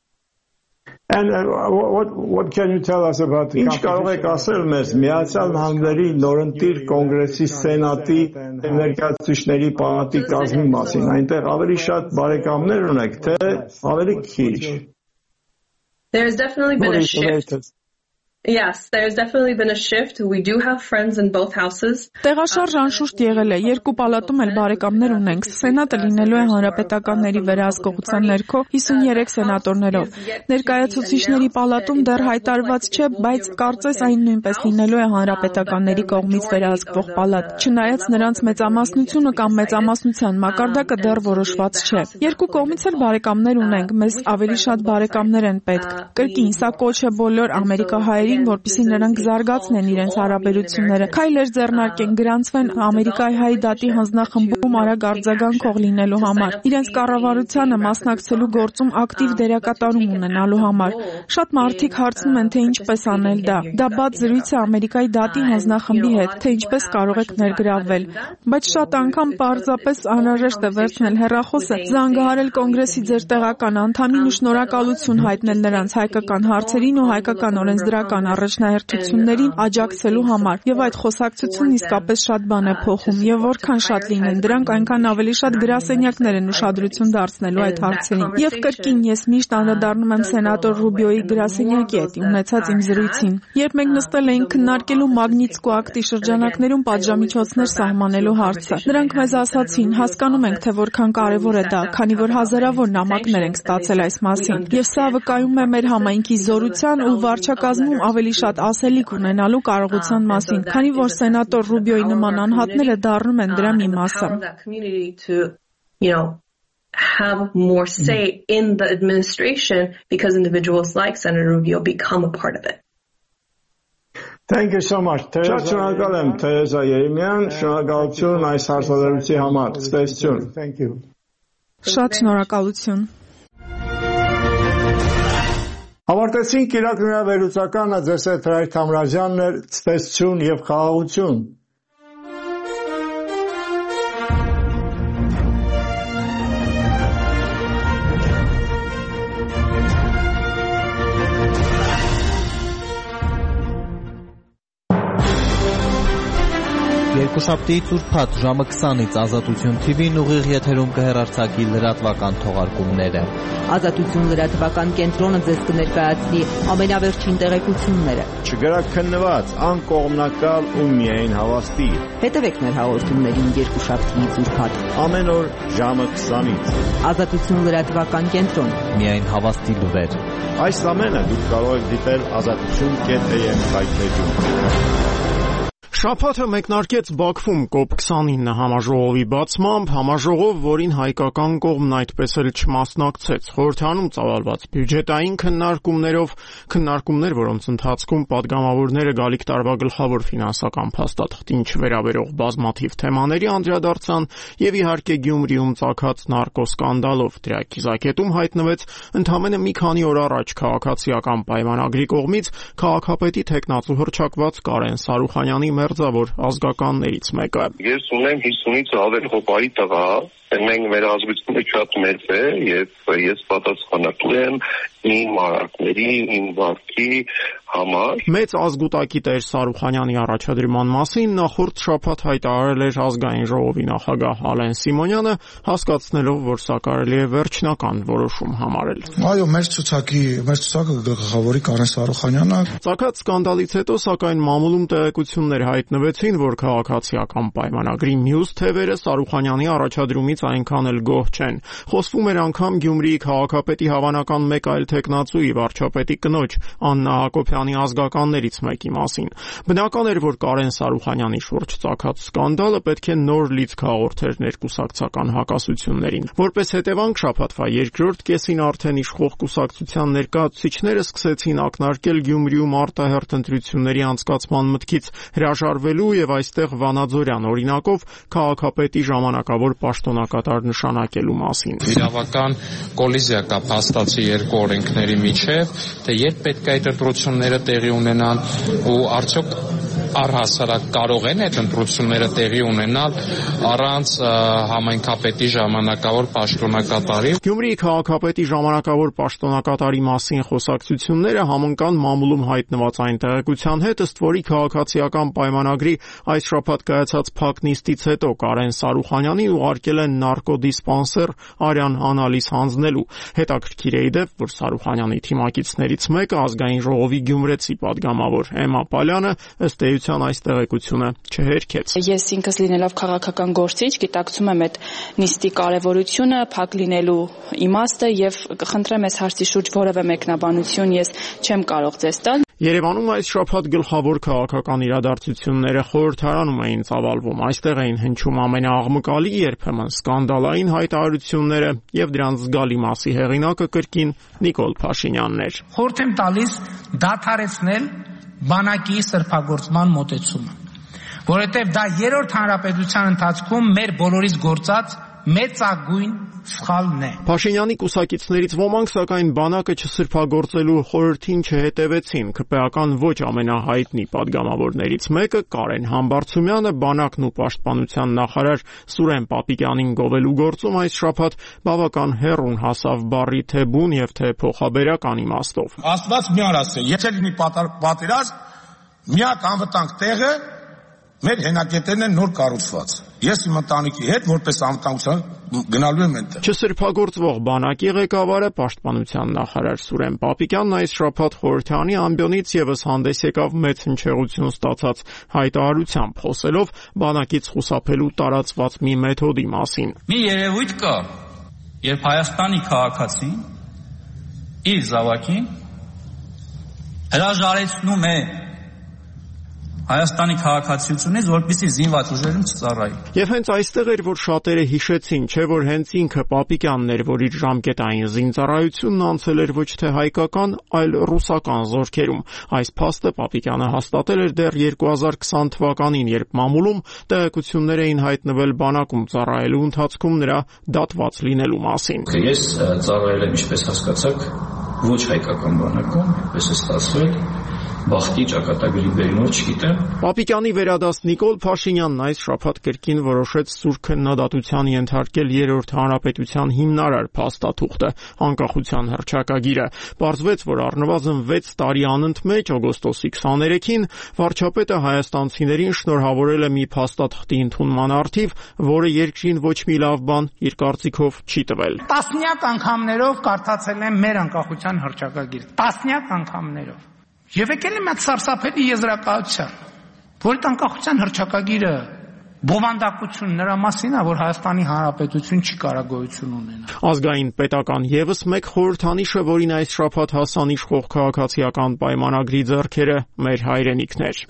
And uh, what what can you tell us about the Ինչ կարող եք ասել մեզ Միացյալ Նահանգների նորընտիր կոնգրեսի սենատի ներկայացուցիչների պալատի կազմի մասին, այնտեղ ավելի շատ բարեկամներ ունեք, թե ավելի քիչ? There has definitely been a shift. Yes, there's definitely been a shift. We do have friends in both houses. Տեղաշարժ անշուշտ եղել է, երկու պալատում էլ բարեկամներ ունենք։ Սենատը լինելու է հանրապետականների վերահսկողության ներքո հիսունյերեք սենատորներով։ Ներկայացուցիչների պալատում դեռ հայտարարված չէ, բայց կարծես այն նույնպես լինելու է հանրապետականների կողմից վերահսկվող պալատ։ Չնայած նրանց մեծամասնությունը կամ մեծամասնության մակարդակը դեռ որոշված չէ։ Երկու կողմից էլ բարեկամներ ունենք, մեզ ավելի շատ բարեկամներ են պետք։ Կրկին, սա կոչ է բոլոր ամերիկահայերին, որպեսզի նրանք զարգացնեն իրենց հարաբերությունները, քայլեր ձեռնարկեն, գրանցվեն Ամերիկայի հայ դատի հանձնախմբում արագ արձագանքող լինելու համար, իրենց կառավարությանը մասնակցելու գործում ակտիվ դերակատարում ունենալու համար։ Շատ մարդիկ հարցնում են, թե ինչպես անել դա։ Դա բաց զրույց է Ամերիկայի դատի հանձնախմբի հետ, թե ինչպես կարող եք ներգրավվել։ Բայց շատ անգամ պարզապես անհրաժեշտ է վերցնել հեռախոսը, զանգահարել կոնգրեսի ձեր տեղական անդամին ու շնորհակալություն հայտնել նրանց հայկական հարցերին ու հայկական օրենսդրական առաջնահերթություններին աջակցելու համար, եւ այդ խոսակցությունն իսկապես շատ բան է փոխում, եւ որքան շատ լինեն դրանք, այնքան ավելի շատ գրասենյակներ են ուշադրություն դարձնելու այդ հարցերին։ Եվ կրկին ես միշտ անդրադառնում եմ սենատոր Ռուբիոյի գրասենյակի հետ ունեցած իմ զրույցին։ Երբ մենք նստել էինք քննարկելու Մագնիտսկու ակտի շրջանակներում պատժամիջոցներ սահմանելու հարցը, նրանք մեզ ասացին, հասկանում ենք, թե որքան կարևոր է դա, քանի որ հազարավոր նամակներ ենք ստացել այս մասին, եւ սա վկայում է մեր համայնքի զորության ու վարչակազմում ավելի շատ ասելիք ունենալու կարողության մասին, քանի որ սենատոր Ռուբիոյի նման անհատները դառնում են դրա մի մասը։ Have more say in the administration because individuals like Senator Rubio become a part of it. Thank you so much. Շատ շնորհակալ եմ Թերեզա Երեմյան, շնորհակալություն այս հարցազրույցի համար։ Ցտեսություն։ Thank you. Շատ շնորհակալություն։ Ավարտեցինք Իրաք նրա ձեզ հետ Հրայր Թամրազյանն էր, ցտեսություն եւ խաղաղություն։ Երկուշաբթի ծուրփաթ ժամը քսանից Ազատություն Թի Վին ուղիղ եթերում կհեռարձակի լրատվական թողարկումները։ Ազատություն լրատվական կենտրոնը ձեզ կներկայացնի ամենավերջին տեղեկությունները։ Չգրաքննված, անկողմնակալ ու միայն հավաստի։ Հետևեք մեր հաղորդումներին երկուշաբթի ծուրփաթ ամեն օր ժամը քսանից։ Ազատություն լրատվական կենտրոն, միայն հավաստի լուրեր։ Այս ամենը դուք կարող եք դիտել ազատություն կետ էյ էմ սայթում։ Շաբաթը մեկնարկեց Բաքվում կոպ քսանինը համաժողովի բացմամբ, համաժողով, որին հայկական կողմն այդպես էլ չմասնակցեց։ Խորհրդանում ծավալված բյուջետային քննարկումներով, քննարկումներ, որոնց ընթացքում падգամավորները գալիք տարվա գլխավոր ֆինանսական փաստաթղթին չվերաբերող բազմաթիվ թեմաների անդրադարձան եւ իհարկե Գյումրիում ծագած նարկոսկանդալով դրա կիզակետում հայտնվեց ընդամենը մի քանի օր առաջ քաղաքացիական պայմանագրի կողմից քաղաքապետի թեկնածու հռչակված Կարեն Սարուխանյանի մերձավոր ազգականներից մեկը։ Ես ունեմ հիսունից ավել հոպայի տղա, մենք մեր ազգությունը շատ մեծ է եւ ես պատասխանատու եմ իմ արարքների, իմ վարքի համար։ Մեծ ազգուտակի Տեր Սարուխանյանի առաջադրման մասին նախորդ շաբաթ հայտարարել էր ազգային ժողովի նախագահ Ալեն Սիմոնյանը, հասկացնելով, որ սա կարելի է վերջնական որոշում համարել։ Այո, մեր ցուցակի, մեր ցուցակը գլխավորի Կարեն Սարուխանյանը։ Ծագած սկանդալից հետո, սակայն մամուլում տեղեկություններ հայտնվեցին, որ քաղաքացիական պայմանագրի մյուս թևերը Սարուխանյանի առաջադրումից այնքան էլ գոհ չեն։ Խոսվում էր անգամ Գյումրիի քաղաքապետի հավանական մեկ այլ թեկնածուի վարչապետի կնոջ Աննա Հակոբյանի ազգականներից մեկի մասին։ Բնական էր, որ Կարեն Սարուխանյանի շուրջ ծագած սկանդալը պետք է նոր լիցք հաղորդեր ներկուսակցական հակասություններին։ Որպես հետևանք շաբաթվա երկրորդ կեսին արդեն իշխող կուսակցության ներկայացուցիչները սկսեցին ակնարկել Գյումրիում արտահերթ ընտրությունների անցկացման մտքից հրաժարվելու եւ այստեղ Վանաձորյան օրինակով քաղաքապետի ժամանակավոր պաշտոնակատար նշանակելու մասին։ Իրավական կոլիզիա կա փաստացի երկու օրենքների միջև, թե երբ պետք է այդ ընտրությունները տեղի ունենան ու արդյոք առհասարակ կարող են այդ ընտրությունները տեղի ունենալ առանց համայնքապետի ժամանակավոր պաշտոնակատարի։ Գյումրիի քաղաքապետի ժամանակավոր պաշտոնակատարի մասին խոսակցությունները համընկան մամուլում հայտնված այն տեղեկության հետ, ըստ որի քաղաքացիական պայմանագրի այս շաբաթ կայացած փակ նիստից հետո Կարեն Սարուխանյանին ուղարկել են նարկոդիսպանսեր արյան անալիզ հանձնելու։ Հետաքրքիր է իդեպ, որ Սարուխանյանի թիմակիցներից մեկը ազգային ժողովի գյումրեցի падգամավոր Էմմա Պալյանը ըստ էության այս տեղեկությունը չհերքեց։ Ես ինքս լինելով քաղաքական գործիչ գիտակցում եմ այդ նիստի կարևորությունը, փակ լինելու իմաստը եւ կխնդրեմ այս հարցի շուրջ որևէ մեկնաբանություն ես չեմ կարող ձեզ տալ։ Երևանում այս շաբաթ գլխավոր քաղաքական իրադարձությունները խորհրդարանում էին ծավալվում։ Այստեղ էին հնչում ամենաաղմկալի, երբեմն սկանդալային հայտարարությունները եւ դրանց զգալի մասի հեղինակը կրկին Նիկոլ Փաշինյանն էր։ Խորհուրդ եմ տալիս դադարեցնել բանակի սրբագործման մոտեցումը, որովհետեւ դա երրորդ հանրապետության ընթացքում մեր բոլորիս գործած մեծագույն սխալն է։ Փաշինյանի կուսակիցներից ոմանք սակայն բանակը չսրբագործելու խորհրդին չհետևեցին։ ՔՊ-ական ոչ ամենահայտնի падգամավորներից մեկը Կարեն Համբարձումյանը բանակն ու պաշտպանության նախարար Սուրեն Պապիկյանին գովելու գործում այս շաբաթ բավական հեռուն հասավ բառի թե բուն եւ թե փոխաբերական իմաստով։ Աստված մի օր ասե, եթե լինի պատերազմ, միակ անվտանգ տեղը մեր հենակետերն են նոր կառուցված։ Ես իմ ընտանիքի հետ որպես անվտանգության գնալու եմ այնտեղ։ Չսրբագործվող բանակի ղեկավարը պաշտպանության նախարար Սուրեն Պապիկյանն այս շաբաթ խորհրդանի ամբիոնից եւս հանդես եկավ մեծ հնչեղություն ստացած հայտարարությամբ, խոսելով բանակից խուսափելու տարածված մի մեթոդի մասին։ Մի երևույթ կա, երբ Հայաստանի քաղաքացին իր զավակին հրաժարեցնում է Հայաստանի քաղաքացիությունից, որպեսզի զինված ուժերում չծառայի։ Եվ հենց այստեղ էր, որ շատերը հիշեցին, չէ՞ որ հենց ինքը Պապիկյանն էր, որ իր ժամկետային զինծառայությունն անցել էր ոչ թե հայկական, այլ ռուսական զորքերում։ Այս փաստը Պապիկյանը հաստատել էր դեռ երկու հազար քսան թվականին, երբ մամուլում տեղեկություններ էին հայտնվել բանակում ծառայելու ընթացքում նրա դատված լինելու մասին։ Ես ծառայել եմ, ինչպես հասկացաք, ոչ հայկական բանակում, ինչպես է ստացվել, բախտի ճակատագրի բերումով չգիտեմ։ Պապիկյանի վերադաս Նիկոլ Փաշինյանն այս շաբաթ կրկին որոշեց սուր քննադատության ենթարկել երրորդ հանրապետության հիմնարար փաստաթուղթը, անկախության հռչակագիրը։ Պարզվեց, որ առնվազն վեց տարի անընդմեջ օգոստոսի քսաներեքին վարչապետը հայաստանցիներին շնորհավորել է մի փաստաթղթի ընդունման առթիվ, որը երկրին ոչ մի լավ բան իր կարծիքով չի տվել։ Տասնյակ անգամներով կարդացել եմ մեր անկախության հռչակագիրը։ Տասնյակ անգամներով։ Եվ եկել եմ այդ սարսափելի եզրակացության, որ անկախության հռչակագիրը բովանդակություն նրա մասին է, որ Հայաստանի Հանրապետություն չի կարող գոյություն ունենալ։ Ազգային պետական եւս մեկ խորհրդանիշը, որին այս շաբաթ հասան իշխող քաղաքացիական պայմանագրի ձեռքերը մեր հայրենիքն էր։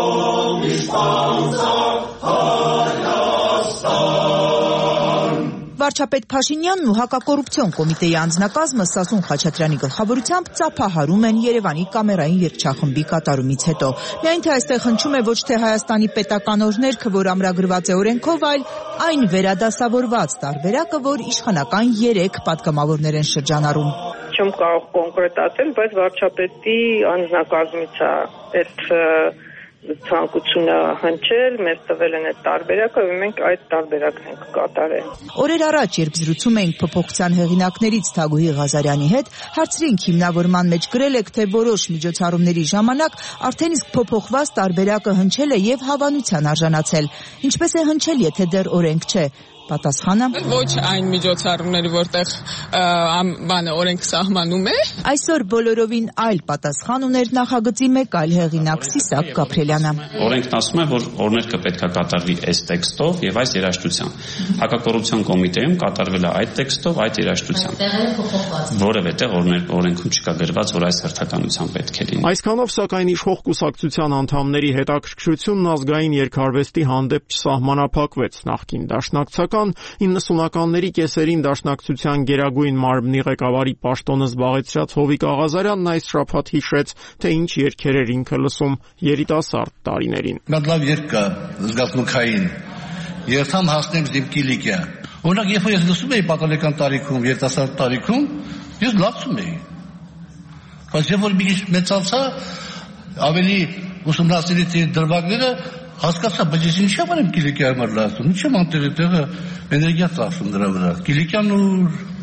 Վարչապետ Փաշինյանն ու հակակոռուպցիոն կոմիտեի անձնակազմը Սասուն Խաչատրյանի գլխավորությամբ ծափահարում են Երևանի կամերային երգչախմբի կատարումից հետո։ Միայն թե այստեղ հնչում է ոչ թե Հայաստանի պետական օրհներգը, որ ամրագրված է օրենքով, այլ այն վերադասավորված տարբերակը, որ իշխանական երեք պատգամավորներ են շրջանառում։ Չեմ կարող կոնկրետ ասել, բայց վարչապետի անձնակազմից է այդ ցանկությունը հնչել, մեզ տվել են այդ տարբերակը, ու մենք այդ տարբերակն ենք կատարել։ Օրեր առաջ, երբ զրուցում էինք փոփոխության հեղինակներից Թագուհի Ղազարյանի հետ, հարցրինք հիմնավորման մեջ գրել եք, թե որոշ միջոցառումների ժամանակ արդեն իսկ փոփոխված տարբերակը հնչել է եւ հավանության արժանացել։ Ինչպես է հնչել, եթե դեռ օրենք չէ։ Պատասխանը ոչ այն միջոցառումները, որտեղ բանը օրենք սահմանում է։ Այսօր բոլորովին այլ պատասխան ուներ նախագծի մեկ այլ հեղինակ Սիսակ Գաբրելյանը։ Օրենքն ասում է, որ օրենքը պետք է կատարվի այս տեքստով եւ այս երաշխության։ Հակակոռուպցիոն կոմիտեում կատարվել է այդ տեքստով, այդ երաշխությամբ։ Որևէ տեղ օրենքում չկա գրված, որ այս հերթականությամբ պետք է լինի։ Այսքանով սակայն իշխող կուսակցության անդամների հետաքրքրությունն ազգային երկարվեստի հանդեպ չսահմանափակվեց նախկին դաշնակցական իննսունականների կեսերին դաշնակցության գերագույն մարմնի ղեկավարի պաշտոնը զբաղեցրած Հովիկ Աղազարյանն այս շաբաթ հիշեց, թե ինչ երգեր էր ինքը լսում երիտասարդ տարիներին։ Մի լավ երգ կա, զգացմունքային, երթամ հասնեմ Զիմկիլիկյա։ Օրինակ, երբ ես լսում էի պատանեկան տարիքում, երիտասարդ տարիքում, ես լացում էի։ Բայց երբ որ մի քիչ մեծացա, ավելի ուսումնասիրեցի դրվագները, հասկացա, բայց ես ինչի՞ համար եմ Կիլիկիայի համար լացում, ինչի՞ եմ անտեղի տեղը էներգիա ծախսում դրա վրա, Կիլիկյան ու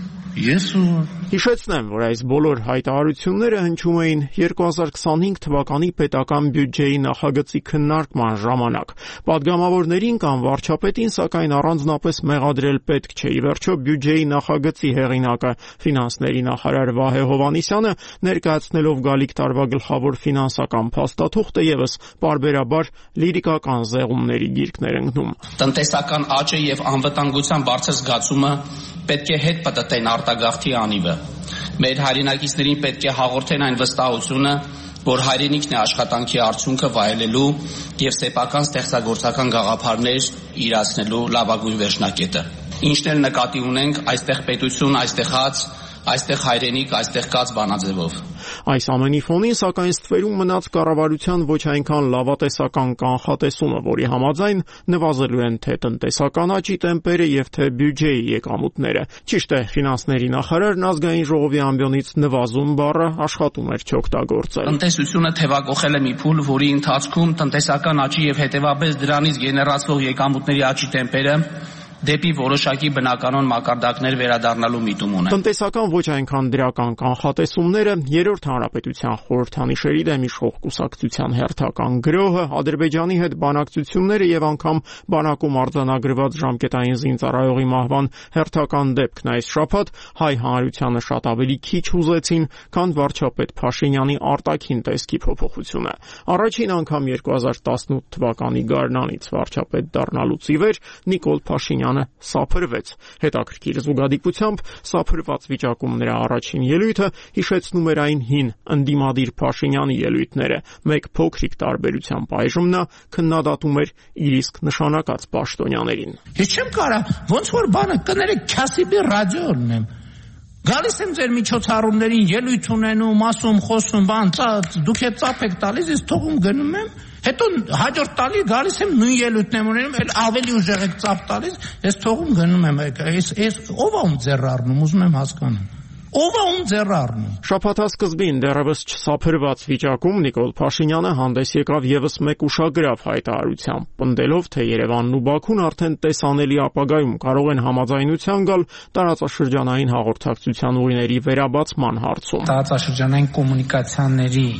ես ու Հիշեցնեմ, որ այս բոլոր հայտարարությունները հնչում էին երկու հազար քսանհինգ թվականի պետական բյուջեի նախագծի քննարկման ժամանակ։ Պատգամավորներին կամ վարչապետին, սակայն առանձնապես մեղադրել պետք չէ։ Ի վերջո բյուջեի նախագծի հեղինակը ֆինանսների նախարար Վահե Հովհաննիսյանը ներկայացնելով գալիք տարվա գլխավոր ֆինանսական փաստաթուղթը եւս պարբերաբար լիրիկական զեղումների գիրկներ ընկնում։ Տնտեսական աճը եւ անվտանգության բարձր զգացումը պետք է հետ պտտեն արտագաղթի անիվը։ Մեր հայրենակիցներին պետք է հաղորդեն այն վստահությունը, որ հայրենիքն է աշխատանքի արդյունքը վայելելու եւ սեփական ստեղծագործական գաղափարներ իրացնելու լավագույն վերջնակետը։ Ինչն էլ նկատի ունենք այստեղ պետություն, այստեղ հաց, այստեղ հայրենիք, այստեղ կաց բանաձևով։ Այս ամենի ֆոնին սակայն ստվերում մնաց կառավարության ոչ այնքան լավատեսական կանխատեսումը, որի համաձայն նվազելու են թե տնտեսական աճի տեմպերը եւ թե բյուջեի եկամուտները։ Ճիշտ է, ֆինանսների նախարարն ազգային ժողովի ամբիոնից նվազում բառը աշխատում էր չօգտագործել։ Տնտեսությունը թևակողել է մի փուլ, որի ընթացքում տնտեսական աճի եւ հետեւաբար դրանից գեներացվող եկամուտների աճի տեմպերը դեպի որոշակի բնականon մակարդակներ վերադառնալու միտում ունեն։ Տնտեսական ոչ այնքան դրական կանխատեսումները երրորդ հանրապետության խորհրդանիշերի դեմ իշխող կուսակցության հերթական գրոհը, Ադրբեջանի հետ բանակցությունները եւ անգամ բանակում արձանագրված ժամկետային զինծառայողի մահվան հերթական դեպքն այս շաբաթ հայ հանրությանը շատ ավելի քիչ հուզեցին, քան վարչապետ Փաշինյանի արտաքին տեսքի փոփոխությունը։ Առաջին անգամ երկու հազար տասնութ թվականի գարնանից վարչապետ դառնալուց ի վեր Նիկոլ Փաշինյանը սափրվեց։ Հետաքրքիր զուգադիպությամբ սափրված վիճակում նրա առաջին ելույթը հիշեցնում էր այն հին ընդդիմադիր Փաշինյանի ելույթները։ Մեկ փոքրիկ տարբերությամբ այժմ նա քննադատում էր իր իսկ նշանակած պաշտոնյաներին։ Ես չեմ կարող ոնց որ բանը կներեք Քասիբի ռադիո ունեմ։ Գալիս եմ ձեր միջոցառումներին, ելույթ ունենում, ասում, խոսում, բան, դուք հետ ծափ եք տալիս, ես թողում գնում եմ, հետո հաջորդ տալի գալիս եմ նույն ելույթն եմ ունենում, էլ ավելի ուժեղ եք ծափ տալիս, ես թողում գնում եմ, այս այս ով է ում ձեռ առնում, ուզում եմ հասկանալ։ Ով է ում ձեռ առնում։ Շաբաթասկզբին դեռևս չսափրված վիճակում Նիկոլ Փաշինյանը հանդես եկավ եւս մեկ ուշագրավ հայտարարությամբ, պնդելով, թե Երևանն ու Բաքուն արդեն տեսանելի ապագայում կարող են համաձայնության գալ տարածաշրջանային հաղորդակցության ուղիների վերաբացման հարցում։ Տարածաշրջանային կոմունիկացիաների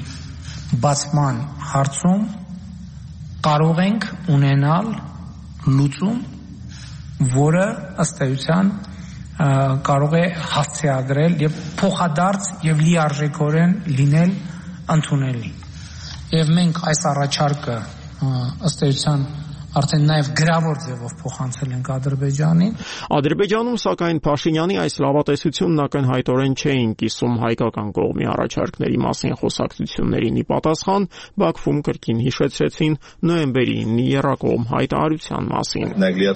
բացման հարցում կարող ենք ունենալ լուծում, որը ըստ էության կարող է հասցեագրել եւ փոխադարձ եւ լիարժեքորեն լինել ընդունելի։ Եվ մենք այս առաջարկը ըստ էության արդեն նաև գրավոր ձևով փոխանցել ենք Ադրբեջանին։ Ադրբեջանում սակայն Փաշինյանի այս լավատեսությունն ակնհայտորեն չէին կիսում հայկական կողմի առաջարկների մասին խոսակցություններին ի պատասխան, Բաքվում կրկին հիշեցրեցին նոյեմբերի ինը եռակողմ հայտարարության մասին։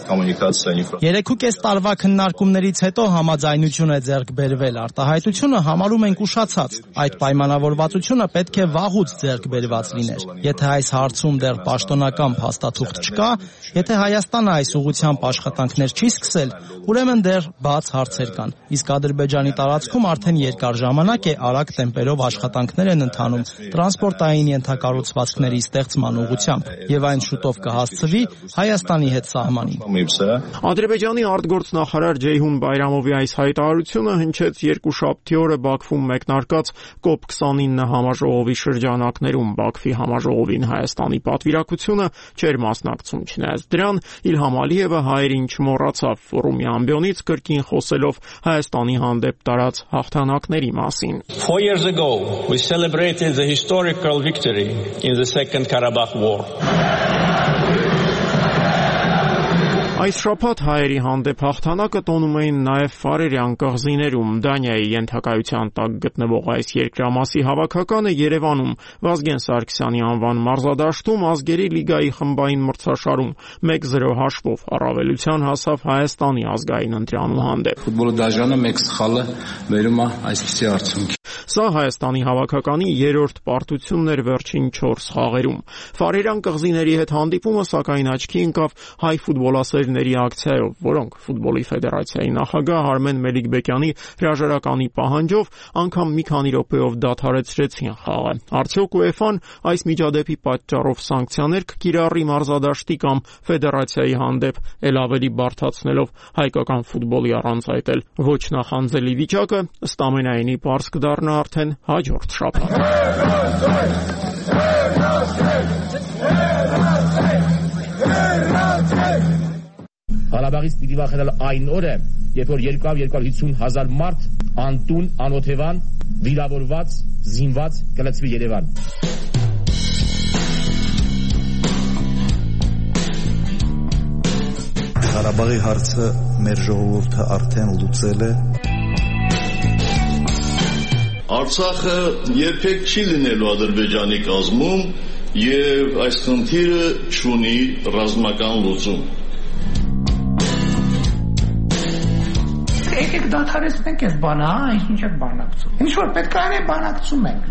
Երեքուկես տարվա քննարկումներից հետո համաձայնություն է ձեռք բերվել, արտահայտությունը համարում ենք ուշացած։ Այդ պայմանավորվածությունը պետք է վաղուց ձեռք բերված լիներ։ Եթե այս հարցում դեռ պաշտոնական փաստաթուղթ չկա, եթե Հայաստանը այս ուղղությամբ աշխատանքներ չի սկսել, ուրեմն դեռ բաց հարցեր կան։ Իսկ Ադրբեջանի տարածքում արդեն երկար ժամանակ է արագ տեմպերով աշխատանքներ են ընթանում տրանսպորտային ենթակառուցվածքների ստեղծման ուղղությամբ, եւ այն շուտով կհասցվի Հայաստանի հետ սահմանին։ Ադրբեջանի արտգործնախարար Ջեյհուն Բայրամովի այս հայտարարությունը հնչեց երկուշաբթի օրը Բաքվում մեկնարկած կոպ քսանինը համաժողովի շրջանակներում Բաքվի համաժողովին Հայաստանի պատվիրակությունը չէր մասնակցում։ Չնայած դրան, Իլհամ Ալիևը հայերին չմոռացավ ֆորումի ամբիոնից կրկին խոսելով Հայաստանի հանդեպ տարած հաղթանակների մասին։ Four years ago, we celebrated the historical victory in the Second Karabakh War. Այս շաբաթ հայերի հանդեպ հաղթանակը տոնում էին նաև Ֆարերյան կղզիներում։ Դանիայի ենթակայության տակ գտնվող այս երկրամասի հավաքականը Երևանում Վազգեն Սարգսյանի անվան մարզադաշտում ազգերի լիգայի խմբային մրցաշարում մեկ զրո հաշվով առավելության հասավ Հայաստանի ազգային ընտրանու հանդեպ։ Ֆուտբոլի դաշանը մեկ սխալը վերում է այսպիսի արդյունքի։ Սա Հայաստանի հավաքականի երրորդ պարտությունն էր վերջին չորս խաղերում։ Ֆարերյան կղզիների հետ հանդիպումը սակայն աչքի ընկավ հայ ֆուտբոլասերների ակցիայով, որոնք ֆուտբոլի ֆեդերացիայի նախագահ Արմեն Մելիքբեկյանի հրաժարականի պահանջով անգամ մի քանի րոպեով դադարեցրեցին խաղը։ Արդյոք ՈՒԵՖԱ-ն այս միջադեպի պատճառով սանկցիաներ կկիրառի մարզադաշտի կամ ֆեդերացիայի հանդեպ, էլ ավելի բարդացնելով հայկական ֆուտբոլի առանց այդ էլ ոչ նախանձելի վիճակը, ըստ ամենայնի պարզ կդառնա արդեն հաջորդ շաբաթ։ Ղարաբաղից պիտի վախենալ այն օրը, երբ որ երկու հարյուր հիսուն հազար մարդ անտուն, անօթևան, վիրավորված, զինված կլցվի Երևան։ Ղարաբաղի հարցը մեր ժողովուրդը արդեն լուծել է։ Արցախը երբեք չի լինելու Ադրբեջանի կազմում եւ այս խնդիրը չունի ռազմական լուծում։ Եկեք դադարեցնենք այս բանը, հա, ինչ եք բանակցում։ Ինչ որ պետք է անենք, բանակցում ենք։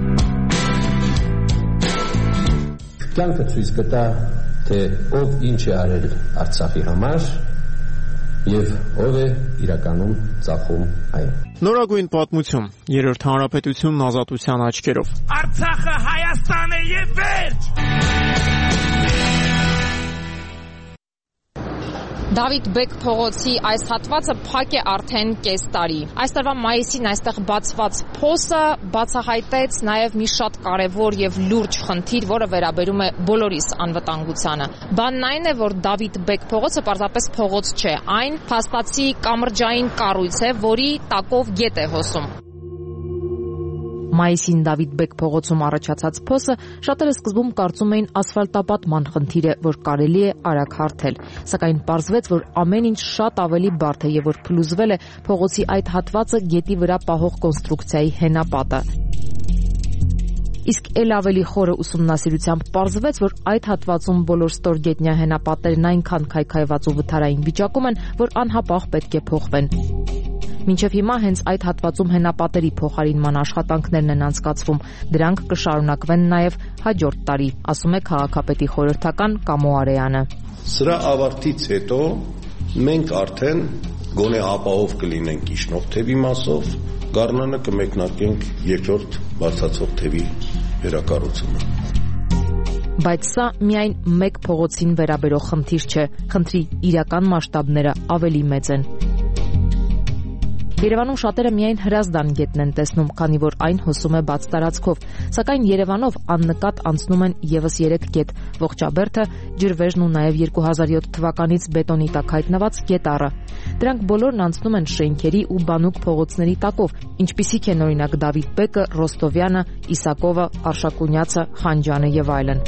Կյանքը ցույց կտա, թե ով ինչ է արել Արցախի համար եւ ով է իրականում ծախում այն։ Նորագույն պատմություն, երրորդ հանրապետությունն ազատության աչքերով։ Արցախը Հայաստան է եւ վերջ։ Դավիթ Բեկ փողոցի այս հատվածը փակ է արդեն կես տարի։ Այս տարվա մայիսին այստեղ բացված փոսը բացահայտեց նաև մի շատ կարևոր եւ լուրջ խնդիր, որը վերաբերում է բոլորիս անվտանգությանը։ Բանն այն է, որ Դավիթ Բեկ փողոցը պարզապես փողոց չէ, այն փաստացի կամրջային կառույց է, որի տակով գետ է հոսում։ Մայիսին Դավիթ Բեկ փողոցում առաջացած փոսը շատերը սկզբում կարծում էին ասֆալտապատման խնդիր է, որ կարելի է արագ հարթել, սակայն պարզվեց, որ ամեն ինչ շատ ավելի բարդ է եւ որ փլուզվել է փողոցի այդ հատվածը գետի վրա պահող կոնստրուկցիայի հենապատը։ Իսկ ել ավելի խորը ուսումնասիրությամբ պարզվեց, որ այդ հատվածում բոլոր ստորգետնյա հենապատերն այնքան քայքայված ու վթարային վիճակում են, որ անհապաղ պետք է փոխվեն։ Մինչև հիմա հենց այդ հատվածում հենապատերի փոխարինման աշխատանքներն են անցկացվում, դրանք կշարունակվեն նաև հաջորդ տարի, ասում է քաղաքապետի խորհրդական Կամո Արեյանը։ Սրա ավարտից հետո մենք արդեն գոնե ապահով կլինենք իջնող թևի մասով, գարնանը կմեկնարկենք երկրորդ բարձրացող թևի վերակառուցումը։ Բայց սա միայն մեկ փողոցին վերաբերող խնդիր չէ, խնդրի իրական մասշտաբները ավելի մեծ են։ Երևանում շատերը միայն Հրազդան գետն են տեսնում, քանի որ այն հոսում է բաց տարածքով, սակայն Երևանով աննկատ անցնում են եւս երեք գետ՝ Ողջաբերդը, Ջրվեժն ու նաև երկու հազար յոթ թվականից բետոնի տակ հայտնված Գետառը։ Դրանք բոլորն անցնում են շենքերի ու բանուկ փողոցների տակով, ինչպիսիք են օրինակ Դավիթ Բեկը, Ռոստովյանը, Իսակովը, Արշակունյացը, Խանջյանը եւ այլն։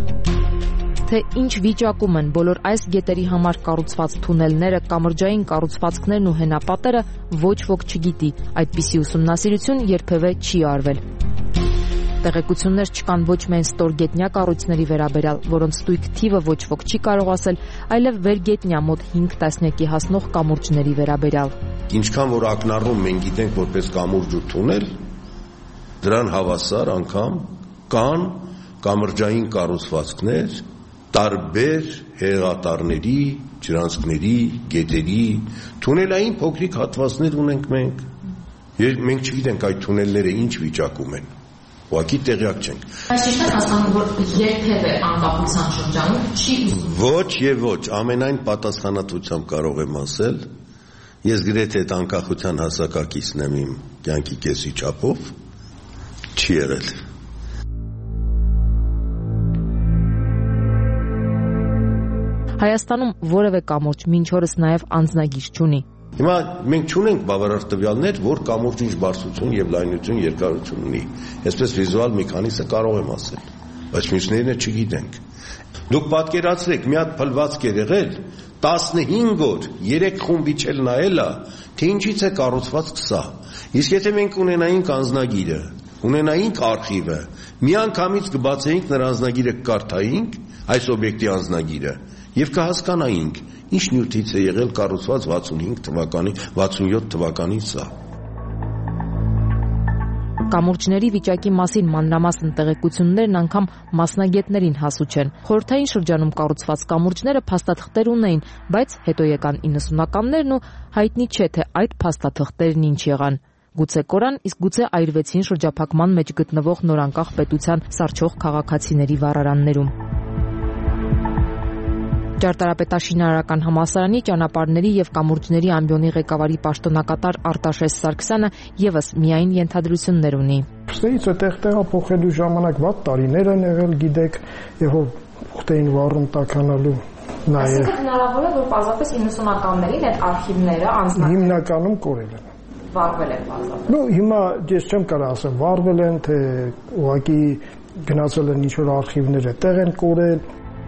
Թե ինչ վիճակում են բոլոր այս գետերի համար կառուցված թունելները, կամրջային կառուցվածքներն ու հենապատերը, ոչ ոք չգիտի, այդպիսի ուսումնասիրություն երբևէ չի արվել։ Տեղեկություններ չկան ոչ միայն ստորգետնյա կառույցների վերաբերյալ, որոնց ստույգ թիվը ոչ ոք չի կարող ասել, այլև վերգետնյա մոտ հինգ տասնյակի հասնող կամուրջների վերաբերյալ։ Ինչքան որ ակնառում մենք գիտենք որպես կամուրջ ու թունել, դրան հավասար անգամ կան կամրջային կառուցվածքներ տարբեր հեղատարների, ջրանցքների, գետերի, թունելային փոքրիկ հատվածներ ունենք մենք։ Մենք չգիտենք այդ թունելները ինչ վիճակում են։ Ուղղակի տեղյակ չենք։ Բայց ճիշտ է հասկանում, որ երբևէ անկախության շրջանում չի Ոչ եւ ոչ, ամենայն պատասխանատվությամբ կարող եմ ասել, ես գրեթե այդ անկախության հասակակիցն եմ իմ կյանքի կեսի չափով, չի եղել։ Հայաստանում որևէ կամուրջ մինչ օրս նաև անձնագիր չունի։ Հիմա մենք չունենք բավարար տվյալներ, որ կամուրջը ինչ բարձրություն եւ լայնություն, երկարություն ունի։ Այսպես վիզուալ մի քանիսը կարող եմ ասել, բայց մյուսներինը չգիտենք։ Դուք պատկերացրեք, մի հատ փլվածք է եղել, տասնհինգ օր, երեք խումբ իջել նայելա, թե ինչից է կառուցված սա։ Իսկ եթե մենք ունենայինք անձնագիրը, ունենայինք արխիվը, միանգամից կբացեինք նրա անձնագիրը կկարդայինք, այս օբյեկտի անձնագիրը, եւ կհասկանայինք ինչ նյութից է եղել կառուցված վաթսունհինգ թվականի, վաթսունյոթ թվականին սա։ Կամուրջների վիճակի մասին մանրամասն տեղեկություններն անգամ մասնագետներին հասու չեն։ Խորհրդային շրջանում կառուցված կամուրջները փաստաթղթեր ունեին, բայց հետո եկան իննսունականներն ու հայտնի չէ թե այդ փաստաթղթերն ինչ եղան։ Գուցե կորան, իսկ գուցե այրվեցին շրջափակման մեջ գտնվող նորանկախ պետության սառչող քաղաքացիների վառարաններում։ Ճարտարապետաշինարարական համալսարանի ճանապարհների եւ կամուրջների ամբիոնի ղեկավարի պաշտոնակատար Արտաշես Սարգսյանը եւս միայն ենթադրություններ ունի։ Ստեից այդտեղ տեղափոխելու ժամանակ վատ տարիներ են եղել, գիտեք, եւ որ ուխտեին վառում տականալու նաեւ։ Այսինքն հնարավոր է, որ պարզապես իննսունականներին այդ արխիվները անձնական հիմնականում կորել են։ Վառվել են պարզապես։ Ну, հիմա ես չեմ կարող ասեմ վառվել են, թե ուղղակի գնացել են ինչ-որ արխիվները տեղ են կորել։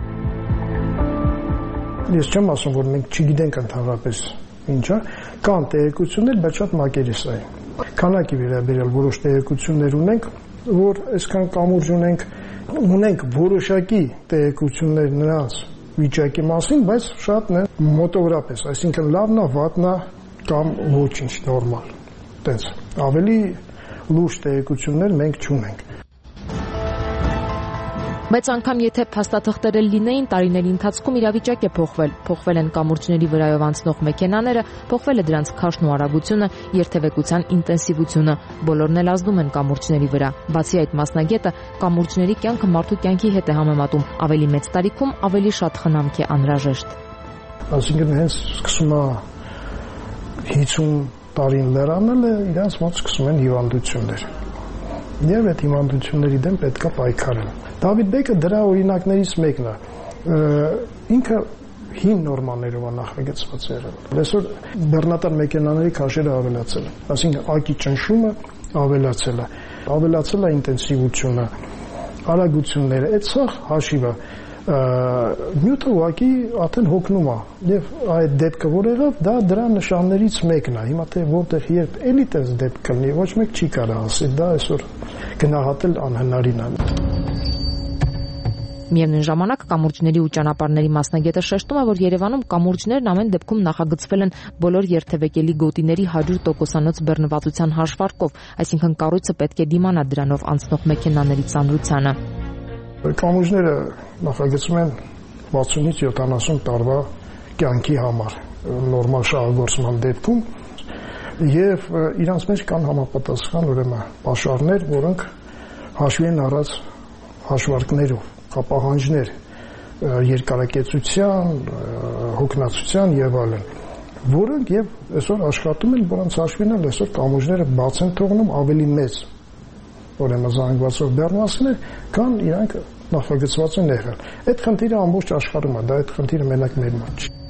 Ես չեմ ասում, որ մենք չգիտենք ընդհանրապես ինչա, կան տեղեկություններ, բայց շատ մակերեսային։ Քանակի վերաբերյալ որոշ տեղեկություններ ունենք, որ այսքան կամուրջ ունենք, ունենք որոշակի տեղեկություններ նրանց վիճակի մասին, բայց շատն են մոտավորապես, այսինքն լավն է, վատն է կամ ոչինչ նորմալ։ Տենց ավելի լուրջ տեղեկություններ մենք չունենք։ Բայց անգամ եթե փաստաթղթերը լինեին, տարիների ընթացքում իրավիճակ է փոխվել, փոխվել են կամուրջների վրայով անցնող մեքենաները, փոխվել է դրանց քաշն ու արագությունը, երթևեկության ինտենսիվությունը, բոլորն էլ ազդում են կամուրջների վրա։ Բացի այդ, մասնագետը կամուրջների կյանքը մարդու կյանքի հետ է համեմատում, ավելի մեծ տարիքում ավելի շատ խնամք է անհրաժեշտ։ Այսինքն հենց սկսում է հիսուն տարին լրանալ է, իրանց մոտ սկսում են հիվանդություններ։ Եվ այդ հիվանդությունների դեմ պետք է պայքարել։ Դավիթ Բեկը դրա օրինակներից մեկն է։ Ինքը հին նորմաներով է նախագծված եղել։ Այսօր բեռնատար մեքենաների քաշերը ավելացել են, այսինքն ակի ճնշումը ավելացել է, ավելացել է ինտենսիվությունը, արագությունները, այդ սա հաշիվ է։ Նյութը ուղղակի արդեն հոգնում է եւ այդ դեպքը որ եղավ դա դրա նշաններից մեկն է։ Հիմա թե որտեղ երբ էլի տես դեպք կլինի ոչ մեկ չի կարող ասել, դա այսօր գնահատել անհնարին է։ Միևնույն ժամանակ կամուրջների ու ճանապարհների մասնագետը շեշտում է, որ Երևանում կամուրջներն ամեն դեպքում նախագծվել են բոլոր երթևեկելի գոտիների հարյուր տոկոսանոց բեռնվածության հաշվարկով, այսինքն կառույցը պետք է դիմանա դրանով անցնող մեքենաների ծանրությանը։ Կամուրջները նախագծում են վաթսունից յոթանասուն տարվա կյանքի համար նորմալ շահագործման դեպքում եւ իրանց մեջ կան համապատասխան ուրեմն պաշարներ, որոնք հաշվի են առած հաշվարկներով, կապահանջներ երկարակեցության, հոգնածության եւ այլն, որոնք եւ այսօր աշխատում են, որոնց հաշվին էլ այսօր կամուրջները բաց են թողնում ավելի մեծ ուրեմն զանգվածով բեռնվածքներ, քան իրանք նախագծված են եղել։ Այդ խնդիրը ամբողջ աշխարհում է, դա այդ խնդիրը մենակ մեր մոտ չի։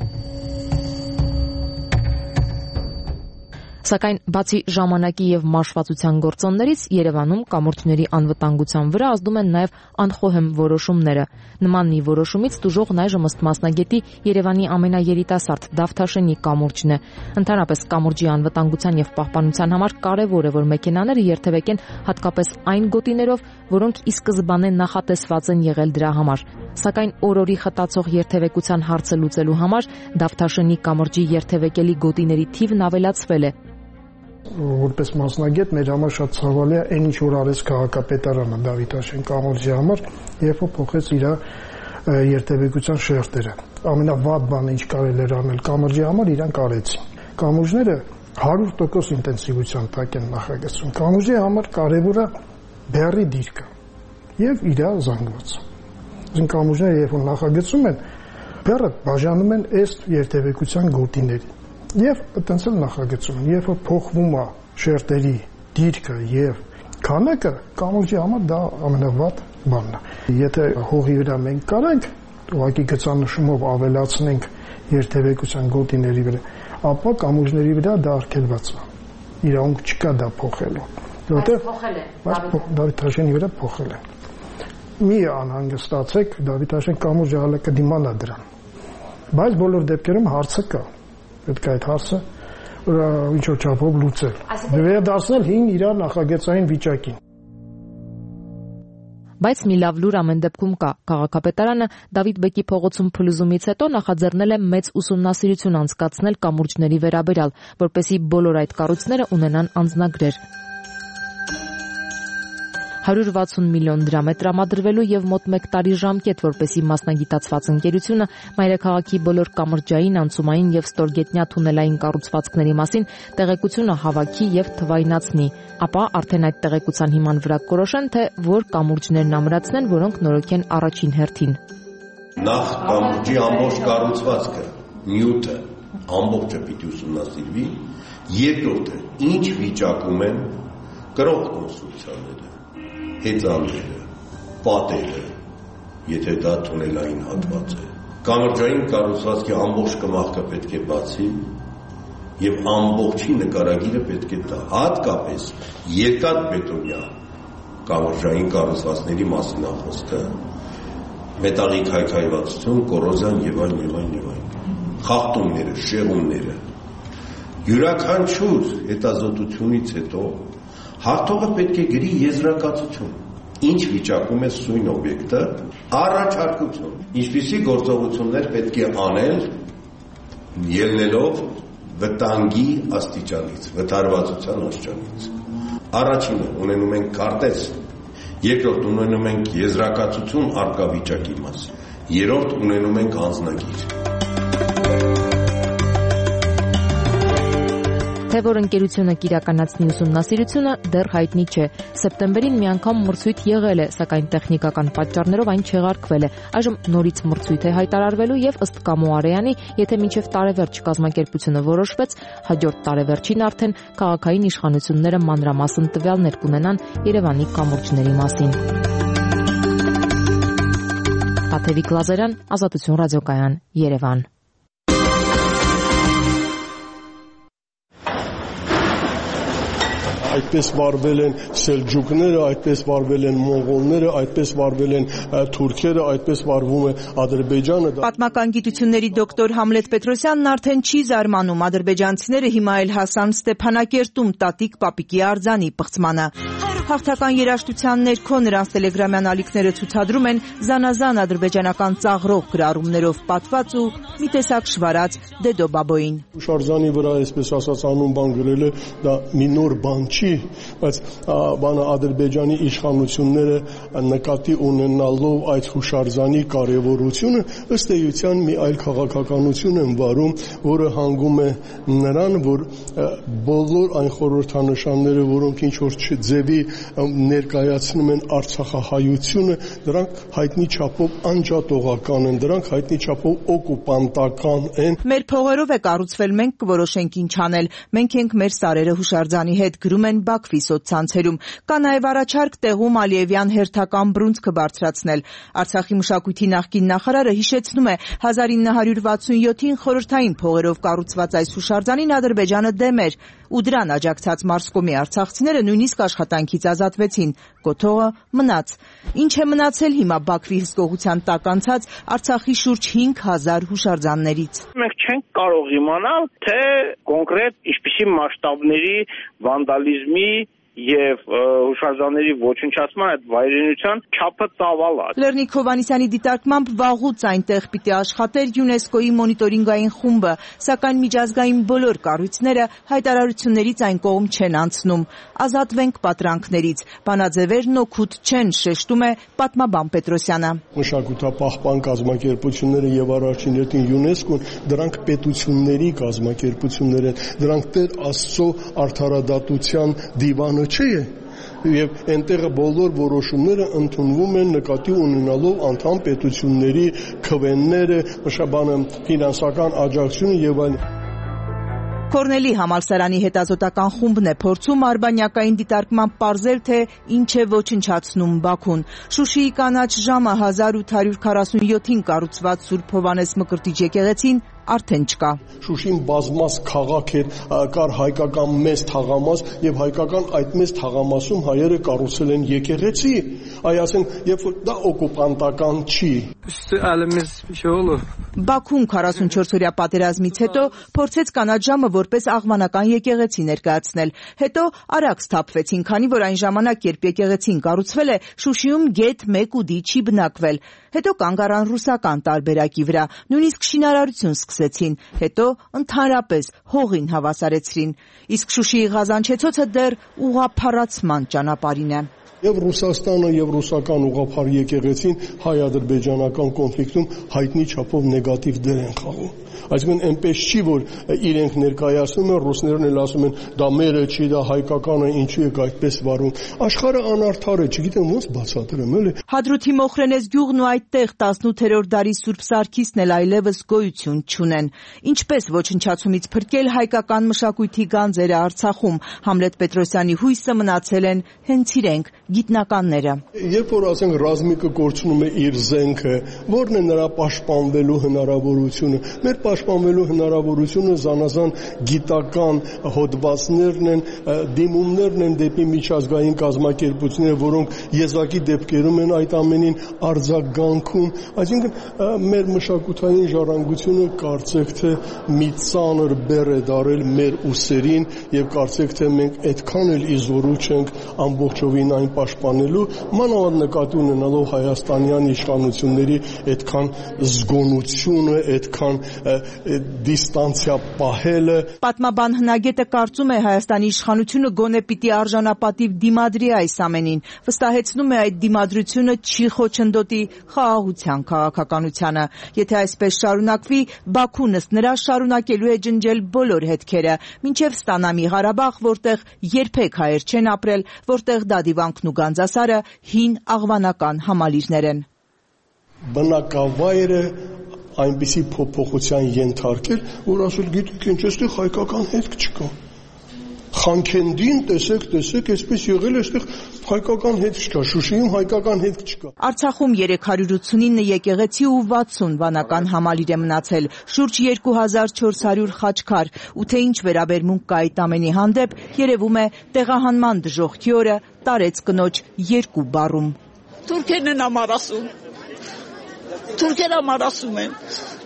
Սակայն բացի ժամանակի եւ մաշվածության գործոններից Երևանում կամուրջների անվտանգության վրա ազդում են նաեւ անխոհեմ որոշումները։ Նման մի որոշումից տուժողն այժմ ըստ մասնագետի Երևանի ամենաերիտասարդ Դավթաշենի կամուրջն է։ Ընդհանրապես կամուրջի անվտանգության եւ պահպանության համար կարեւոր է, որ մեքենաները երթևեկեն հատկապես այն գոտիներով, որոնք ի սկզբանե նախատեսված են եղել դրա համար։ Սակայն օրորի խտացող երթևեկության հարցը լուծելու համար Դավթաշենի կամուրջի երթևեկելի գոտիների թիվն ավելացվել է։ Որպես մասնագետ մեր համար շատ ցավալի է այն ինչ որ արեց քաղաքապետարանը Դավթաշեն կամուրջի համար, երբ որ փոխեց իր երթևեկության շերտերը։ Ամենավատ բանը ինչ կարելի էր անել կամուրջի համար իրանք արեցին։ Կամուրջները հարյուր տոկոս ինտենսիվության տակ են նախագծում։ Կամուրջի համար կարևոր է բեռի դիրքը եւ իր զանգվածը։ Այսինքն կամուրջները երբ որ նախագծում են, բեռը բաժանում են ըստ երթևեկության գոտիների։ Եվ այտենց էլ նախագծում են, երբ որ փոխվում է շերտերի դիրքը եւ քանակը, կամուրջի համար դա ամենավատ բանն է։ Եթե հողի վրա մենք կարանք ուղղակի գծանշումով ավելացնենք երթևեկության գոտիների վրա, ապա կամուրջների վրա դա արգելված է։ Իրավունք չկա դա փոխելու։ Որտեղ փոխել է Դավթաշենի վրա փոխել է։ Մի անհանգստացեք, Դավթաշեն կամուրջը հələ կդիմանա դրան։ Բայց բոլոր դեպքերում հարցը կա։ Պետք է այդ հարցը ինչ որ չափով լուծել։ Վերադարձնել հին իր նախագծային վիճակին։ Բայց մի լավ լուր ամեն դեպքում կա։ Քաղաքապետարանը Դավիթ Բեկի փողոցում փլուզումից հետո նախաձեռնել է մեծ ուսումնասիրություն անցկացնել կամուրջների վերաբերյալ, որպեսզի բոլոր այդ կառույցները ունենան անձնագրեր։ հարյուր վաթսուն միլիոն դրամ է տրամադրվելու եւ մոտ մեկ տարի ժամկետ, որպեսզի մասնագիտացված ընկերությունը մայրաքաղաքի բոլոր կամրջային, անցումային եւ ստորգետնյա թունելային կառուցվածքների մասին տեղեկությունը հավաքի եւ թվայնացնի, ապա արդեն այդ տեղեկության հիման վրա կորոշեն, թե որ կամուրջներն ամրացնեն, որոնք նորոգ են առաջին հերթին։ Նախ կամուրջի ամբողջ կառուցվածքը, նյութը, ամբողջը պիտի ուսումնասիրվի, երկրորդը ինչ վիճակում են կրող կոնստրուկցիաները, հեծանները, պատերը, եթե դա թունելային հատված է։ Կամրջային կառուցվածքի ամբողջ կմախքը պետք է բացի եւ ամբողջի նկարագիրը պետք է տա, հատկապես երկաթբետոնյա կամրջային կառուցվածքների մասին խոսքը, մետաղի քայքայվածություն, կոռոզիան եւ այլն եւ այլն եւ այլն։ Խախտումները, շեղումները։ Յուրաքանչյուր հետազոտությունից հետո հարթողը պետք է գրի եզրակացություն։ Ինչ վիճակում է սույն օբյեկտը, առաջարկություն։ Ինչպիսի գործողություններ պետք է անել ելնելով վտանգի աստիճանից, վտարվածության աստիճանից։ Առաջինը ունենում ենք քարտեզ, երկրորդ ունենում ենք եզրակացություն առկա վիճակի մասին, երրորդ ունենում ենք անձնագիր։ Թե որ ընկերությունը կիրականացնի ուսումնասիրությունը դեռ հայտնի չէ։ Սեպտեմբերին մի անգամ մրցույթ եղել է, սակայն տեխնիկական պատճառներով այն չեղարկվել է։ Այժմ նորից մրցույթ է հայտարարվելու եւ ըստ Կամո Արեյանի, եթե մինչեւ տարեվերջ կազմակերպությունը որոշվեց, հաջորդ տարեվերջին արդեն քաղաքային իշխանությունները մանրամասն տվյալներ կունենան Երևանի կամուրջների մասին։ Աթևիկ Լազարյան, Ազատություն ռադիոկայան, Երևան։ Այդպես վարվել են սելջուկները, այդպես վարվել են մոնղոլները, այդպես վարվել են թուրքերը, այդպես վարվում է Ադրբեջանը։ Պատմական գիտությունների դոկտոր Համլետ Պետրոսյանն արդեն չի զարմանում ադրբեջանցիները հիմա էլ հասան Ստեփանակերտում տատիկ պապիկի արձանի պղծմանը։ Հաղթական երաժշտության ներքո նրանց տելեգրամյան ալիքները ցուցադրում են զանազան ադրբեջանական ծաղրող գրառումներով պատված ու մի տեսակ շվարած Դեդո Բաբոին։ Հուշարձանի վրա, այսպես ասած, անուն բան գրել է, դա մի նոր բան չի, բայց բանը Ադրբեջանի իշխանությունները նկատի ունենալով այդ հուշարձանի կարևորությունը, ըստ էության մի այլ քաղաքականություն են վարում, որը հանգում է նրան, որ բոլոր այն խորհրդանշանները, որոնք ինչ որ ձևի ներկայացնում են արցախահայությունը, դրանք հայտնի չափով անջատողական են, դրանք հայտնի չափով օկուպանտական են։ Մեր փողերով է կառուցվել, մենք կորոշենք ինչ անել։ Մենք ենք մեր սարերը հուշարձանի հետ, գրում են Բաքվի սոցցանցերում։ Կա նաև առաջարկ տեղում Ալիևյան հերթական բռունցքը բարձրացնել։ Արցախի մշակույթի նախկին նախարարը հիշեցնում է հազար ինը հարյուր վաթսունյոթին խորհրդային փողերով կառուցված այս հուշարձանին Ադրբեջանը դեմ էր, ու դրան աջակցած Մարսկոմի արցախցիները նույնիսկ աշխատանքից ազատվեցին, կոթողը մնաց։ Ինչ է մնացել հիմա Բաքվի հսկողության տակ անցած Արցախի շուրջ հինգ հազար հուշարձաններից։ Մենք չենք կարող իմանալ, թե կոնկրետ ինչպիսի մասշտաբների վանդալիզմի եւ հուշարձանների ոչնչացման այդ վայրենության չափը ծավալ է։ Լեռնիկ Հովհաննիսյանի դիտարկմամբ վաղուց այնտեղ պիտի աշխատեր ՅՈՒՆԵՍԿՕ-ի մոնիտորինգային խումբը, սակայն միջազգային բոլոր կառույցները հայտարարություններից այն կողմ չեն անցնում։ Ազատվենք պատրանքներից, բանաձևերն օգուտ չեն, շեշտում է պատմաբան Պետրոսյանը։ Մշակութապահպան կազմակերպությունները եւ առաջին հերթին ՅՈՒՆԵՍԿՕ-ն դրանք պետությունների կազմակերպություններ են, դրանք Տեր Աստծո արդարադատության դիվանը չէ, եւ այնտեղը բոլոր որոշումները ընդունվում են նկատի ունենալով անդամ պետությունների քվենները, մշաբանը ֆինանսական աջակցությունը եւ այլն։ Կորնելի համալսարանի հետազոտական խումբն է փորձում արբանյակային դիտարկմամբ պարզել, թե ինչ է ոչնչացնում Բաքուն։ Շուշիի կանաչ ժամը հազար ութ հարյուր քառասունյոթին կառուցված Սուրբ Հովհաննես Մկրտիչ եկեղեցին արդեն չկա։ Շուշին բազմաց քաղաք էր, կար հայկական մեծ թաղամաս եւ հայկական այդ մեծ թաղամասում հայերը կառուցել են եկեղեցի, այ ասենք, երբ որ դա օկուպանտական չի։ Բաքուն քառասունչորսօրյա պատերազմից հետո փորձեց կանաչ ժամը որպես աղվանական եկեղեցի ներկայացնել։ Հետո արագ սթափվեցին, քանի որ այն ժամանակ, երբ եկեղեցին կառուցվել է, Շուշիում գեթ մեկ ուդի չի բնակվել։ Հետո կանգ առան ռուսական տարբերակի վրա, նույնիսկ շինարարություն սկսեցին, հետո ընդհանրապես հողին հավասարեցրին։ Իսկ Շուշիի Ղազանչեցոցը դեռ ուղղափառացման ճանապարհին է։ Եվ Ռուսաստանը եւ ռուսական ուղղափառ եկեղեցին հայ-ադրբեջանական կոնֆլիկտում հայտնի չափով նեգատիվ դեր են խաղում։ Այսինքն այնպես չի, որ իրենք ներկայացնում են, ռուսներն էլ ասում են, դա մերը չի, դա հայկականը, ինչու եք այդպես վարում։ Աշխարհը անարդար է, չգիտեմ ոնց բացատրեմ, էլի։ Հադրութի Մոխրենես գյուղն ու այդտեղ տասնութերորդ դարի Սուրբ Սարգիսն էլ այլևս գոյություն չունեն։ Ինչպես ոչնչացումից փրկել հայկական մշակույթի գանձերը Արցախում, Համլետ Պետրոսյանի հույսը մնացել են հենց իրենք, գիտնականները։ Երբ որ ասենք ռազմիկը կորցնում է իր զենքը, որն է նրա պաշտպանվելու հնարավորությունը, մեր պաշտպանվելու հնարավորությունը զանազան գիտական հոդվածներն են, դիմումներն են դեպի միջազգային կազմակերպությունները, որոնք եզակի դեպքերում են այդ ամենին արձագանքում, այսինքն մեր մշակութային ժառանգությունը կարծեք թե մի ծանր բեռ է դարել մեր ուսերին եւ կարծեք թե մենք այդքան էլ իզորու չենք ամբողջովին այն պաշտպանելու, մանավանդ նկատի ունենալով հայաստանյան իշխանությունների այդքան զգոնությունը, այդքան դիստանցիա պահելը։ Պատմաբան հնագետը կարծում է Հայաստանի իշխանությունը գոնե պիտի արժանապատիվ դիմադրի այս ամենին, վստահեցնում է այդ դիմադրությունը չի խոչընդոտի խաղաղության քաղաքականությանը։ Եթե այսպես շարունակվի, Բաքուն ըստ նրա շարունակելու է ջնջել բոլոր հետքերը, մինչև ստանա մի Ղարաբաղ, որտեղ երբեք հայեր չեն ապրել, որտեղ Դադիվանքն ու Գանձասարը հին աղվանական համալիրներ են։ Բնակավայրը այնպիսի փոփոխության ենթարկել, որ ասել գիտեք ինչ էստեղ հայկական հետք չկա։ Խանքենդին տեսեք, տեսեք, այսպես եղել է, այստեղ հայկական հետք չկա, Շուշիում հայկական հետք չկա։ Արցախում երեք հարյուր ութսունինը եկեղեցի ու վաթսուն վանական համալիր է մնացել, շուրջ երկու հազար չորս հարյուր խաչքար, ու թե ինչ վերաբերմունք կա այդ ամենի հանդեպ, երևում է տեղահանման դժոխքի օրը տարեց կնոջ երկու բառում։ Թուրքերն են համար ասում։ Թուրքերը համար ասում են։